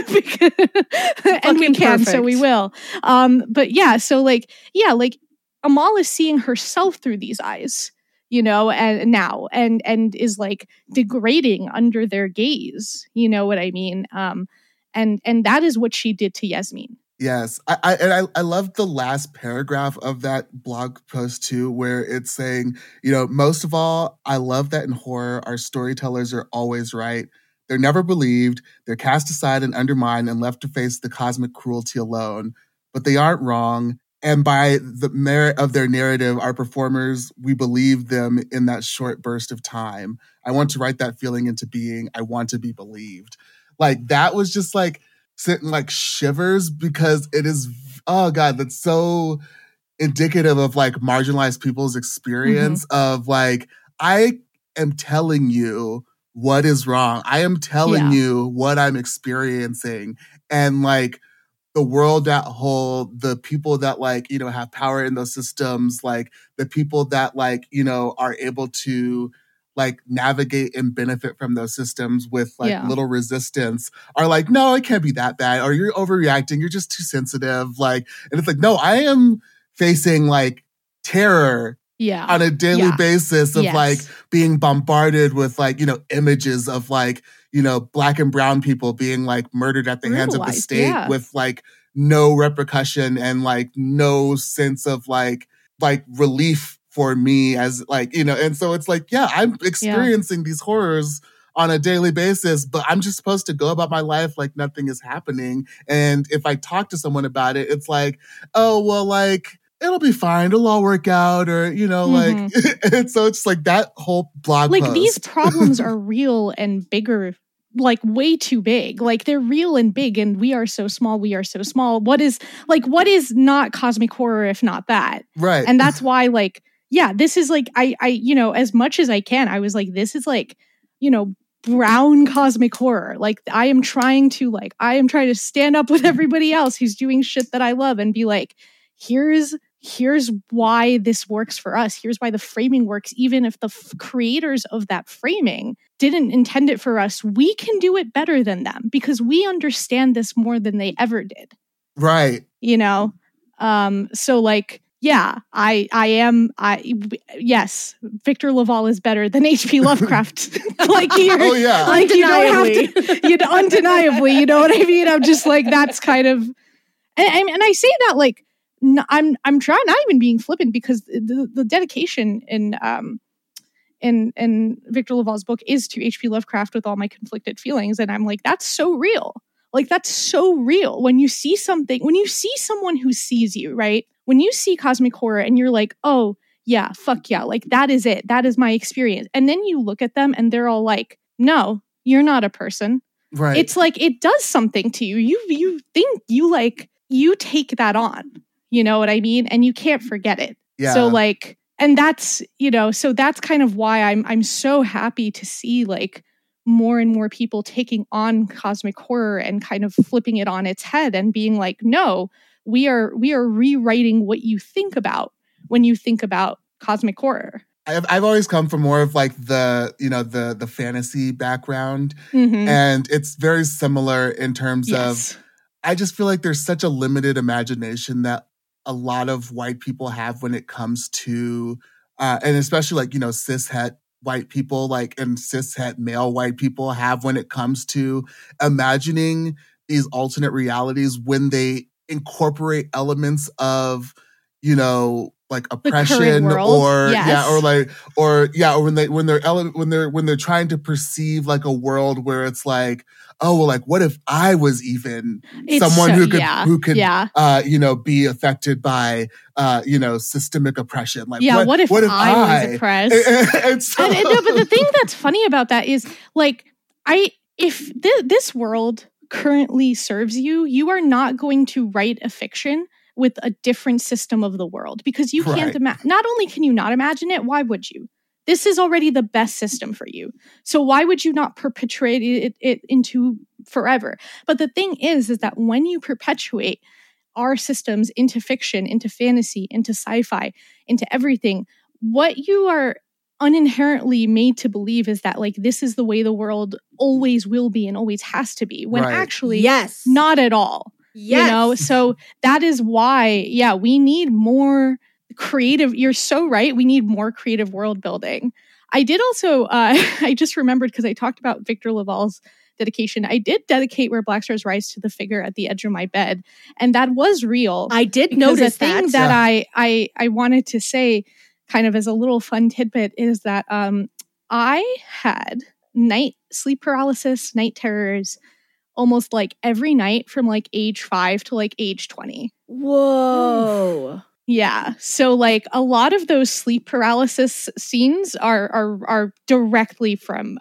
and we can, perfect. So we will. But yeah, so like Amal is seeing herself through these eyes, you know, and is like degrading under their gaze. You know what I mean? And that is what she did to Yasmin. Yes. I love the last paragraph of that blog post too, where it's saying, you know, most of all, I love that in horror, our storytellers are always right. They're never believed. They're cast aside and undermined and left to face the cosmic cruelty alone. But they aren't wrong. And by the merit of their narrative, our performers, we believe them in that short burst of time. I want to write that feeling into being. I want to be believed. Like that was just like, sitting like shivers because it is, oh God, that's so indicative of like marginalized people's experience of like, I am telling you what is wrong. I am telling you what I'm experiencing. And like the world at whole, the people that like, you know, have power in those systems, like the people that like, you know, are able to like navigate and benefit from those systems with like little resistance are like, no, it can't be that bad. Or you're overreacting. You're just too sensitive. Like, and it's like, no, I am facing like terror on a daily basis of like being bombarded with like, you know, images of like, you know, Black and brown people being like murdered at the hands of the state with like no repercussion and like no sense of like relief for me as like, you know, and so it's like, yeah, I'm experiencing these horrors on a daily basis, but I'm just supposed to go about my life like nothing is happening. And if I talk to someone about it, it's like, oh, well, like, it'll be fine. It'll all work out. Or, you know, like, and so it's like that whole blog like post. These problems are real and bigger, like way too big. Like they're real and big and we are so small. What is not cosmic horror if not that? Right. And that's why like, yeah, this is like, I, you know, as much as I can, I was like, this is like, you know, brown cosmic horror. Like I am trying to stand up with everybody else who's doing shit that I love and be like, here's why this works for us. Here's why the framing works. Even if the creators of that framing didn't intend it for us, we can do it better than them because we understand this more than they ever did. Right. you know? So like, yeah, yes, Victor Laval is better than H.P. Lovecraft. Like, Oh yeah. like you don't have to, undeniably, you know what I mean? I'm just like, that's kind of, and I say that like, I'm trying, not even being flippant, because the dedication in Victor Laval's book is to H.P. Lovecraft with all my conflicted feelings, and I'm like, that's so real. Like, that's so real. When you see something, when you see someone who sees you, right? When you see cosmic horror and you're like, oh, yeah, fuck yeah, like that is it. That is my experience. And then you look at them and they're all like, no, you're not a person. Right. It's like, it does something to you. You think you take that on, you know what I mean? And you can't forget it. Yeah. So like, and that's, so that's kind of why I'm so happy to see like more and more people taking on cosmic horror and kind of flipping it on its head and being like, no, we are rewriting what you think about when you think about cosmic horror. I've always come from more of like the fantasy background, Mm-hmm. and it's very similar in terms Yes. of, I just feel like there's such a limited imagination that a lot of white people have when it comes to, and especially like, cishet white people, like, and cishet male white people have when it comes to imagining these alternate realities when they incorporate elements of, like oppression, or yes. or when they're trying to perceive like a world where it's like, oh, well, like what if I was even someone who could be affected by systemic oppression? Like, what if I was oppressed? But the thing that's funny about that is like, if this world currently serves you, you are not going to write a fiction with a different system of the world, because you can't imagine. Not only can you not imagine it, why would you? This is already the best system for you. So why would you not perpetuate it into forever? But the thing is that when you perpetuate our systems into fiction, into fantasy, into sci-fi, into everything, what you are uninherently made to believe is that like this is the way the world always will be and always has to be, when actually not at all. Yes. So that is why, we need more creative. You're so right. We need more creative world building. I did also, I just remembered, because I talked about Victor Laval's dedication. I did dedicate Where Black Stars Rise to the figure at the edge of my bed. And that was real. I did notice that. The thing that I wanted to say kind of as a little fun tidbit is that I had sleep paralysis, night terrors, almost like every night from like age 5 to like age 20. Whoa. Yeah. So like a lot of those sleep paralysis scenes are directly from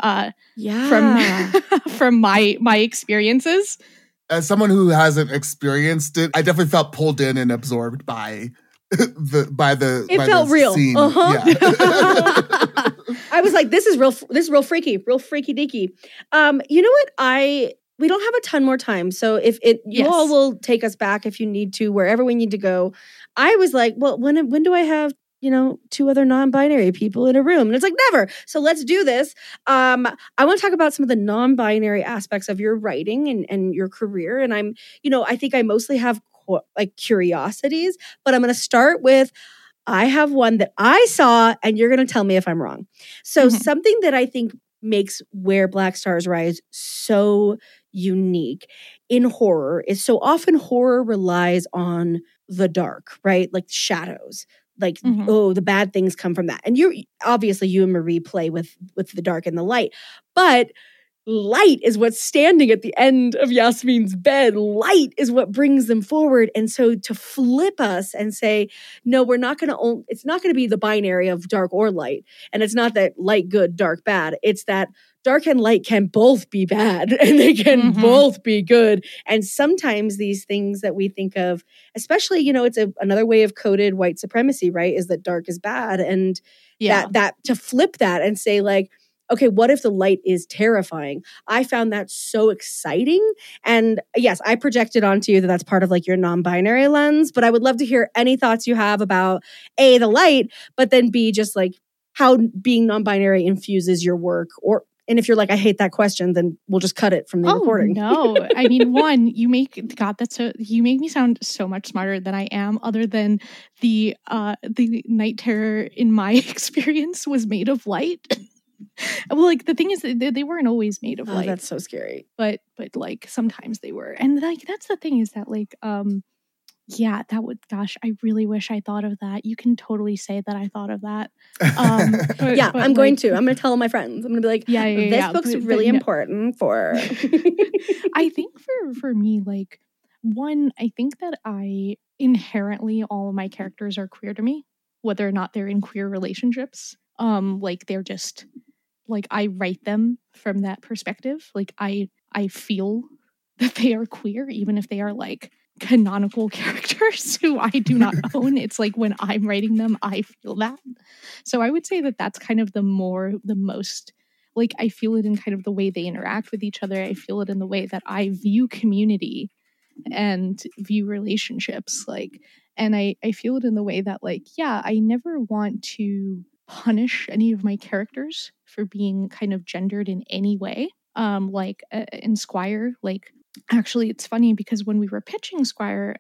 from my experiences. As someone who hasn't experienced it, I definitely felt pulled in and absorbed by it felt real. Scene. Uh-huh. Yeah. I was like, this is real freaky deaky. You know what? We don't have a ton more time. So if you all will take us back if you need to, wherever we need to go. I was like, well, when do I have, 2 other non-binary people in a room? And it's like, never. So let's do this. I want to talk about some of the non-binary aspects of your writing and your career. And I think I mostly have like curiosities, but I'm going to start with, I have one that I saw and you're going to tell me if I'm wrong. So something that I think makes Where Black Stars Rise so unique in horror is so often horror relies on the dark, right? Like shadows, like, the bad things come from that. And you and Marie play with the dark and the light, but light is what's standing at the end of Yasmin's bed. Light is what brings them forward. And so to flip us and say, no, it's not going to be the binary of dark or light. And it's not that light good, dark bad. It's that dark and light can both be bad and they can both be good. And sometimes these things that we think of, especially, it's another way of coded white supremacy, right? Is that dark is bad. And that to flip that and say like, okay, what if the light is terrifying? I found that so exciting. And yes, I projected onto you that that's part of like your non-binary lens, but I would love to hear any thoughts you have about A, the light, but then B, just like how being non-binary infuses your work or And if you're like, I hate that question, then we'll just cut it from the recording. No, I mean, one, you make me sound so much smarter than I am. Other than the night terror in my experience was made of light. Well, like the thing is, they weren't always made of light. That's so scary. But like sometimes they were, and like that's the thing is that like yeah, that would, gosh, I really wish I thought of that. You can totally say that I thought of that. But I'm going to tell my friends. I'm going to be like, this book's really important for... I think for me, like, one, I think that I inherently, all of my characters are queer to me, whether or not they're in queer relationships. Like, they're just, like, I write them from that perspective. Like, I feel that they are queer, even if they are, like, canonical characters who I do not own. It's like when I'm writing them, I feel that. So I would say that that's kind of the most, like, I feel it in kind of the way they interact with each other. I feel it in the way that I view community and view relationships. Like, and I feel it in the way that, like, yeah, I never want to punish any of my characters for being kind of gendered in any way. Like in Squire, like, actually, it's funny because when we were pitching Squire,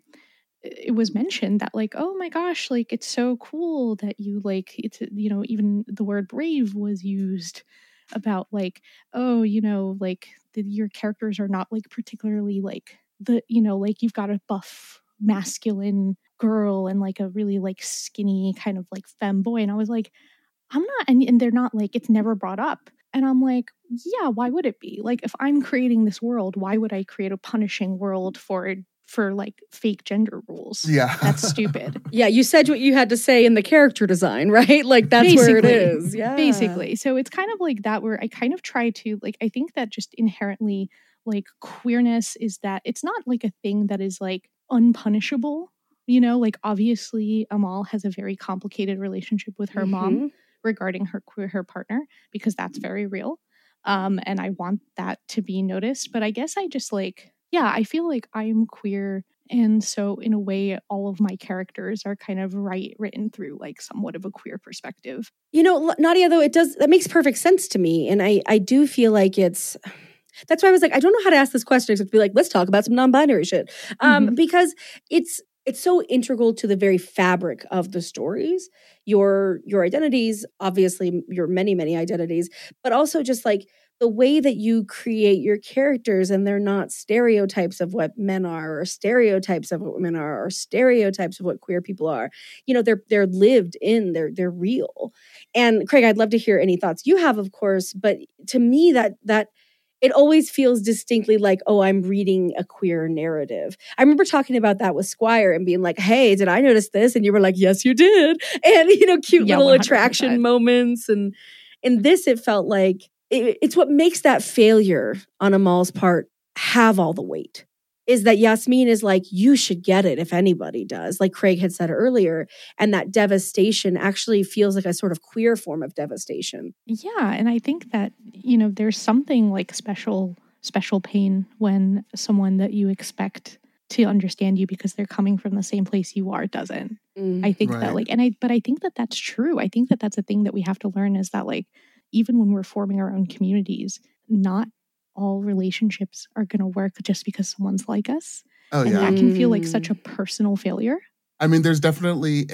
it was mentioned that, like, oh my gosh, like, it's so cool that you, like, it's, you know, even the word brave was used about, like, oh, you know, like, your characters are not, like, particularly, like, the, you know, like, you've got a buff masculine girl and, like, a really, like, skinny kind of, like, femme boy. And I was like, I'm not, and they're not, like, it's never brought up. And I'm like, yeah, why would it be? Like, if I'm creating this world, why would I create a punishing world for like fake gender rules? Yeah. That's stupid. Yeah, you said what you had to say in the character design, right? Like, that's basically, where it is. Yeah. Basically. So it's kind of like that where I kind of try to, like, I think that just inherently, like, queerness is that it's not like a thing that is, like, unpunishable. You know, like, obviously Amal has a very complicated relationship with her mom regarding her partner, because that's very real. And I want that to be noticed. But I guess I just, like, yeah, I feel like I'm queer. And so in a way, all of my characters are kind of written through, like, somewhat of a queer perspective. You know, Nadia, though, that makes perfect sense to me. And I do feel like that's why I was like, I don't know how to ask this question except to be like, let's talk about some non-binary shit. Because it's so integral to the very fabric of the stories, your identities, obviously your many, many identities, but also just like the way that you create your characters, and they're not stereotypes of what men are, or stereotypes of what women are, or stereotypes of what queer people are. You know, they're lived in, they're real. And Craig, I'd love to hear any thoughts you have, of course, but to me that it always feels distinctly like, oh, I'm reading a queer narrative. I remember talking about that with Squire and being like, hey, did I notice this? And you were like, yes, you did. And, you know, cute little 100%. Attraction moments. And in this, it felt like it's what makes that failure on Amal's part have all the weight. Is that Yasmin is like, you should get it if anybody does, like Craig had said earlier. And that devastation actually feels like a sort of queer form of devastation. Yeah. And I think that, you know, there's something like special pain when someone that you expect to understand you because they're coming from the same place you are doesn't. I think that, like, but I think that that's true. I think that that's a thing that we have to learn, is that, like, even when we're forming our own communities, not all relationships are going to work just because someone's like us. Oh, and that can feel like such a personal failure. I mean, there's definitely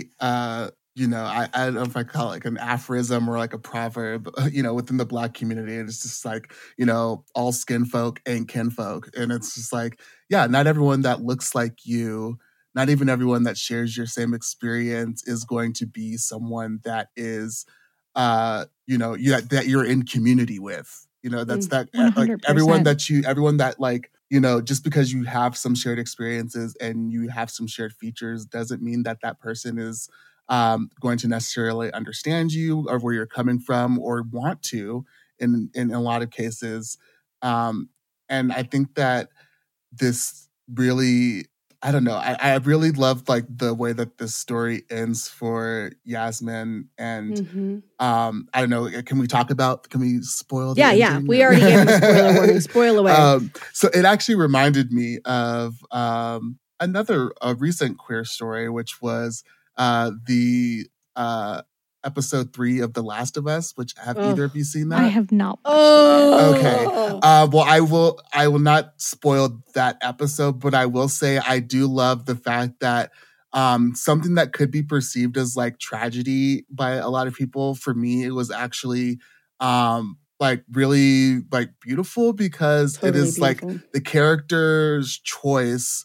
a, you know, I don't know if I call it like an aphorism or like a proverb, you know, within the Black community. And it's just like, you know, all skin folk ain't kinfolk. And it's just like, yeah, not everyone that looks like you, not even everyone that shares your same experience is going to be someone that is, you know, that you're in community with. You know, that's that, 100%. like everyone that like, you know, just because you have some shared experiences and you have some shared features doesn't mean that that person is going to necessarily understand you or where you're coming from or want to in a lot of cases. And I think that this really, I don't know, I really loved like the way that this story ends for Yasmin. And I don't know, can we spoil the ending? Yeah, we already gave him a spoiler warning. Spoil away. So it actually reminded me of another recent queer story, which was the episode 3 of The Last of Us, which have Oh, either of you seen that? I have not watched it. Okay. Oh. Well, I will not spoil that episode, but I will say I do love the fact that something that could be perceived as like tragedy by a lot of people, for me, it was actually like really like beautiful, because it Totally is like beautiful. the character's choice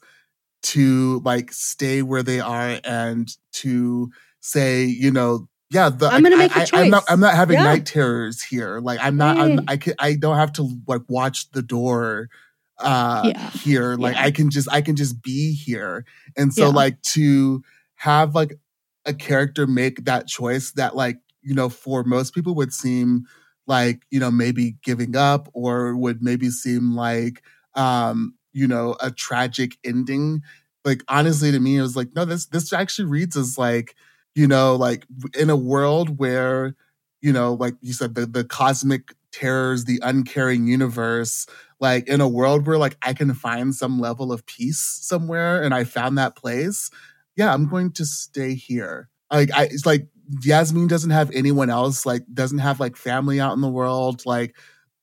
to like stay where they are and to say, you know, yeah, I'm gonna make a I'm not choice. having Yeah. night terrors here. Like I'm not I don't have to like watch the door Yeah. here. Like Yeah. I can just be here. And so Yeah. like to have like a character make that choice that, like, you know, for most people would seem like, you know, maybe giving up, or would maybe seem like you know, a tragic ending. Like honestly, to me, it was like, no, this actually reads as like, you know, like in a world where, you know, like you said, the cosmic terrors, the uncaring universe, like in a world where like I can find some level of peace somewhere, and I found that place. Yeah, I'm going to stay here. Like it's like Yasmin doesn't have anyone else, like doesn't have like family out in the world, like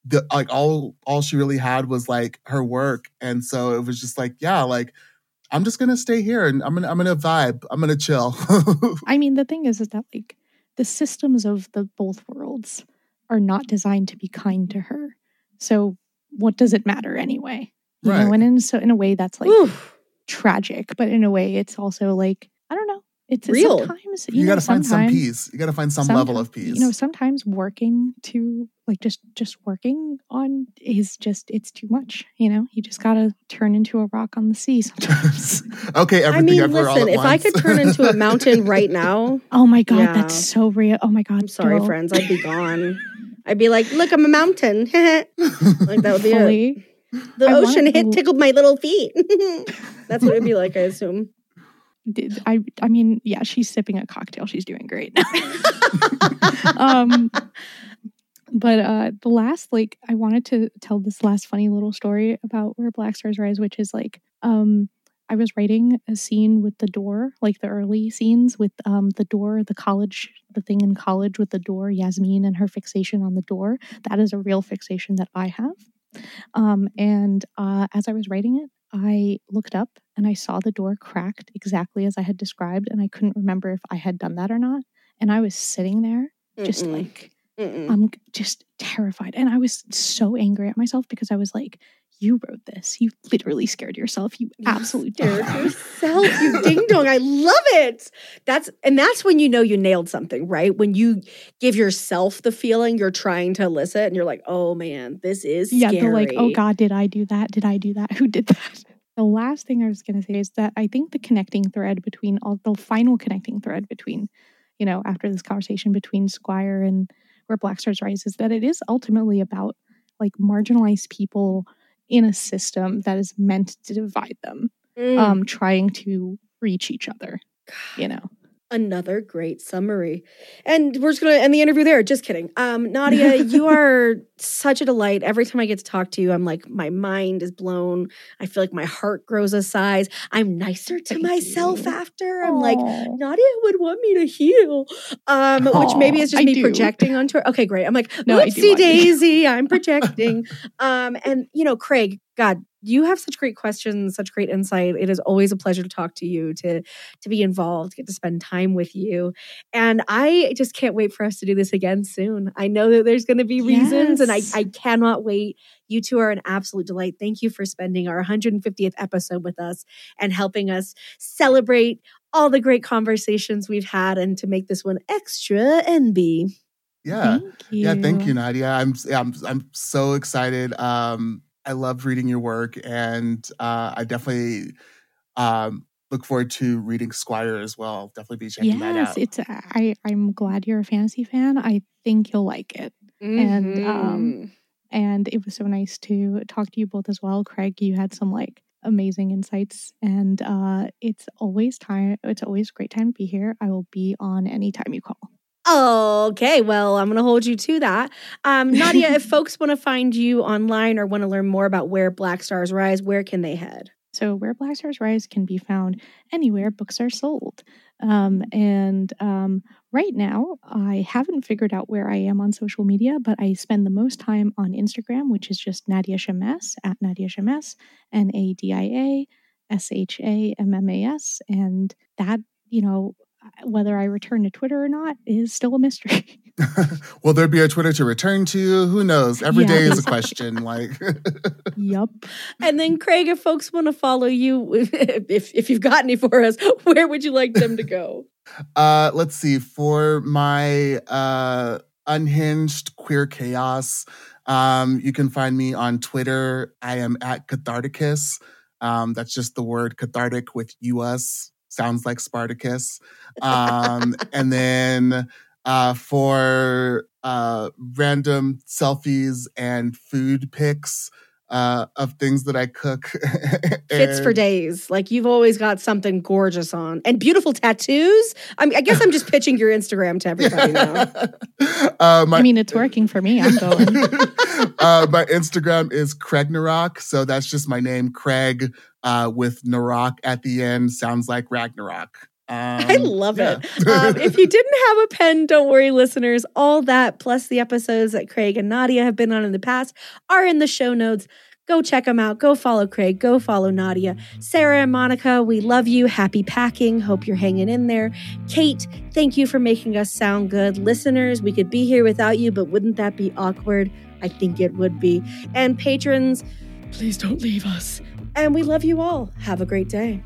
all she really had was like her work. And so it was just like, yeah, like I'm just gonna stay here and I'm gonna vibe. I'm gonna chill. I mean, the thing is that like the systems of the both worlds are not designed to be kind to her. So what does it matter anyway? You know, Right. and in a way that's like Oof. tragic, but in a way it's also like, I don't know. It's Real. sometimes You know, gotta find some sometimes- peace. You gotta find some level of peace. You know, sometimes working to like just working on is just, it's too much. You know, you just gotta turn into a rock on the sea sometimes. Okay, I everything mean, ever all listen, at if I once. could turn into a mountain right now, Oh my God, Yeah. that's so real. Oh my God. I'm sorry, Dil. friends, I'd be gone. I'd be like, look, I'm a mountain. Like that would be it. Fully. The I ocean want- tickled my little feet. That's what it'd be like, I assume. I mean, yeah, she's sipping a cocktail. She's doing great. But the last, like, I wanted to tell this last funny little story about Where Black Stars Rise, which is like, I was writing a scene with the door, like the early scenes with the door, the college, the thing in college with the door, Yasmin and her fixation on the door. That is a real fixation that I have. And as I was writing it, I looked up and I saw the door cracked exactly as I had described, and I couldn't remember if I had done that or not. And I was sitting there just Mm-mm. like, Mm-mm. I'm just terrified. And I was so angry at myself because I was like, you wrote this. You literally scared yourself. You absolutely scared did. yourself, you ding dong. I love it. That's when you know you nailed something, right? When you give yourself the feeling you're trying to elicit, and you're like, oh man, this is Yeah, scary. the like, oh God, did I do that? Did I do that? Who did that? The last thing I was going to say is that I think the connecting thread between the final connecting thread between, you know, after this conversation between Squire and Where Black Stars Rise is that it is ultimately about like marginalized people in a system that is meant to divide them, trying to reach each other, you know. Another great summary. And we're just going to end the interview there. Just kidding. Nadia, you are such a delight. Every time I get to talk to you, I'm like, my mind is blown. I feel like my heart grows a size. I'm nicer to Thank myself you. after. I'm like, Aw. Nadia would want me to heal. Which maybe is just I me do. projecting onto her. Okay, great. I'm like, No, I do whoopsie want you. daisy, I'm projecting. And, you know, Craig, God, you have such great questions, such great insight. It is always a pleasure to talk to you, to be involved, get to spend time with you. And I just can't wait for us to do this again soon. I know that there's going to be reasons, and Yes. I cannot wait. You two are an absolute delight. Thank you for spending our 150th episode with us and helping us celebrate all the great conversations we've had, and to make this one extra NB. Yeah. Thank you. Yeah, thank you, Nadia. I'm so excited. I love reading your work, and I definitely look forward to reading Squire as well. Definitely be checking that out. Yes, I'm glad you're a fantasy fan. I think you'll like it. Mhm. And it was so nice to talk to you both as well. Craig, you had some like amazing insights, and it's always a great time to be here. I will be on anytime you call. Okay, well, I'm going to hold you to that. Nadia, if folks want to find you online or want to learn more about Where Black Stars Rise, where can they head? So Where Black Stars Rise can be found anywhere books are sold. Right now, I haven't figured out where I am on social media, but I spend the most time on Instagram, which is just Nadia Shammas, at Nadia Shammas, NadiaShammas. And that, whether I return to Twitter or not is still a mystery. Will there be a Twitter to return to? Who knows? Every day is a question. Yup. And then, Craig, if folks want to follow you, if you've got any for us, where would you like them to go? Let's see. For my unhinged queer chaos, you can find me on Twitter. I am at Catharticus. That's just the word cathartic with US. Sounds like Spartacus. And then for random selfies and food pics of things that I cook. Fits for days. Like, you've always got something gorgeous on. And beautiful tattoos. I guess I'm just pitching your Instagram to everybody now. It's working for me. I'm going. My Instagram is Craignarok. So that's just my name, Craig, with Narok at the end. Sounds like Ragnarok. I love it. If you didn't have a pen, don't worry, listeners. All that, plus the episodes that Craig and Nadia have been on in the past, are in the show notes. Go check them out. Go follow Craig. Go follow Nadia. Sarah and Monica, we love you. Happy packing. Hope you're hanging in there. Kate, thank you for making us sound good. Listeners, we could be here without you, but wouldn't that be awkward? I think it would be. And patrons, please don't leave us. And we love you all. Have a great day.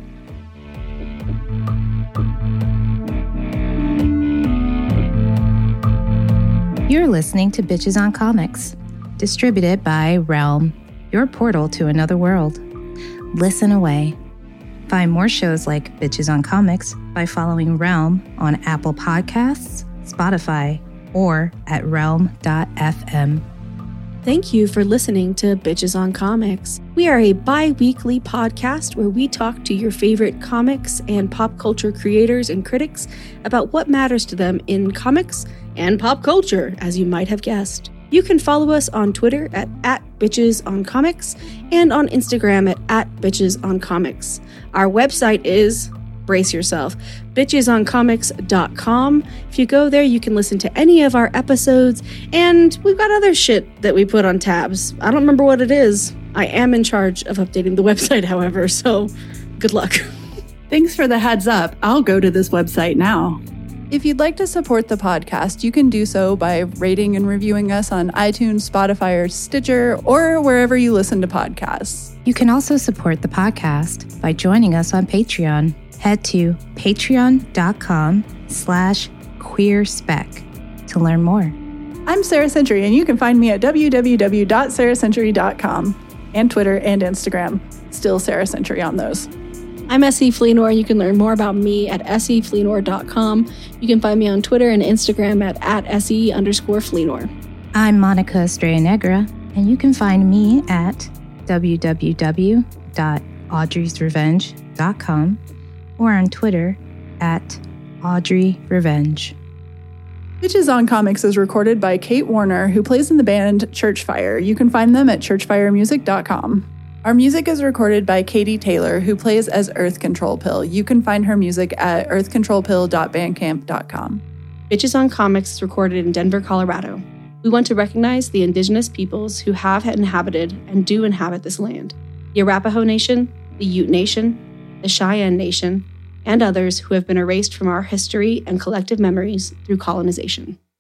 You're listening to Bitches on Comics, distributed by Realm, your portal to another world. Listen away. Find more shows like Bitches on Comics by following Realm on Apple Podcasts, Spotify, or at realm.fm. Thank you for listening to Bitches on Comics. We are a bi-weekly podcast where we talk to your favorite comics and pop culture creators and critics about what matters to them in comics and pop culture, as you might have guessed. You can follow us on Twitter at @BitchesOnComics and on Instagram at @BitchesOnComics. Our website is, brace yourself, bitchesoncomics.com. If you go there, you can listen to any of our episodes, and we've got other shit that we put on tabs. I don't remember what it is. I am in charge of updating the website, however, so good luck. Thanks for the heads up. I'll go to this website now. If you'd like to support the podcast, you can do so by rating and reviewing us on iTunes, Spotify, or Stitcher, or wherever you listen to podcasts. You can also support the podcast by joining us on Patreon. Head to patreon.com/queerspec to learn more. I'm Sarah Century, and you can find me at www.sarahcentury.com and Twitter and Instagram. Still Sarah Century on those. I'm S.E. Fleenor. You can learn more about me at sefleenor.com. You can find me on Twitter and Instagram at @SE_Fleenor. I'm Monica Estrella Negra, and you can find me at www.audreysrevenge.com or on Twitter at AudreyRevenge. Bitches on Comics is recorded by Kate Warner, who plays in the band Churchfire. You can find them at churchfiremusic.com. Our music is recorded by Katie Taylor, who plays as Earth Control Pill. You can find her music at earthcontrolpill.bandcamp.com. Bitches on Comics is recorded in Denver, Colorado. We want to recognize the indigenous peoples who have inhabited and do inhabit this land: the Arapaho Nation, the Ute Nation, the Cheyenne Nation, and others who have been erased from our history and collective memories through colonization.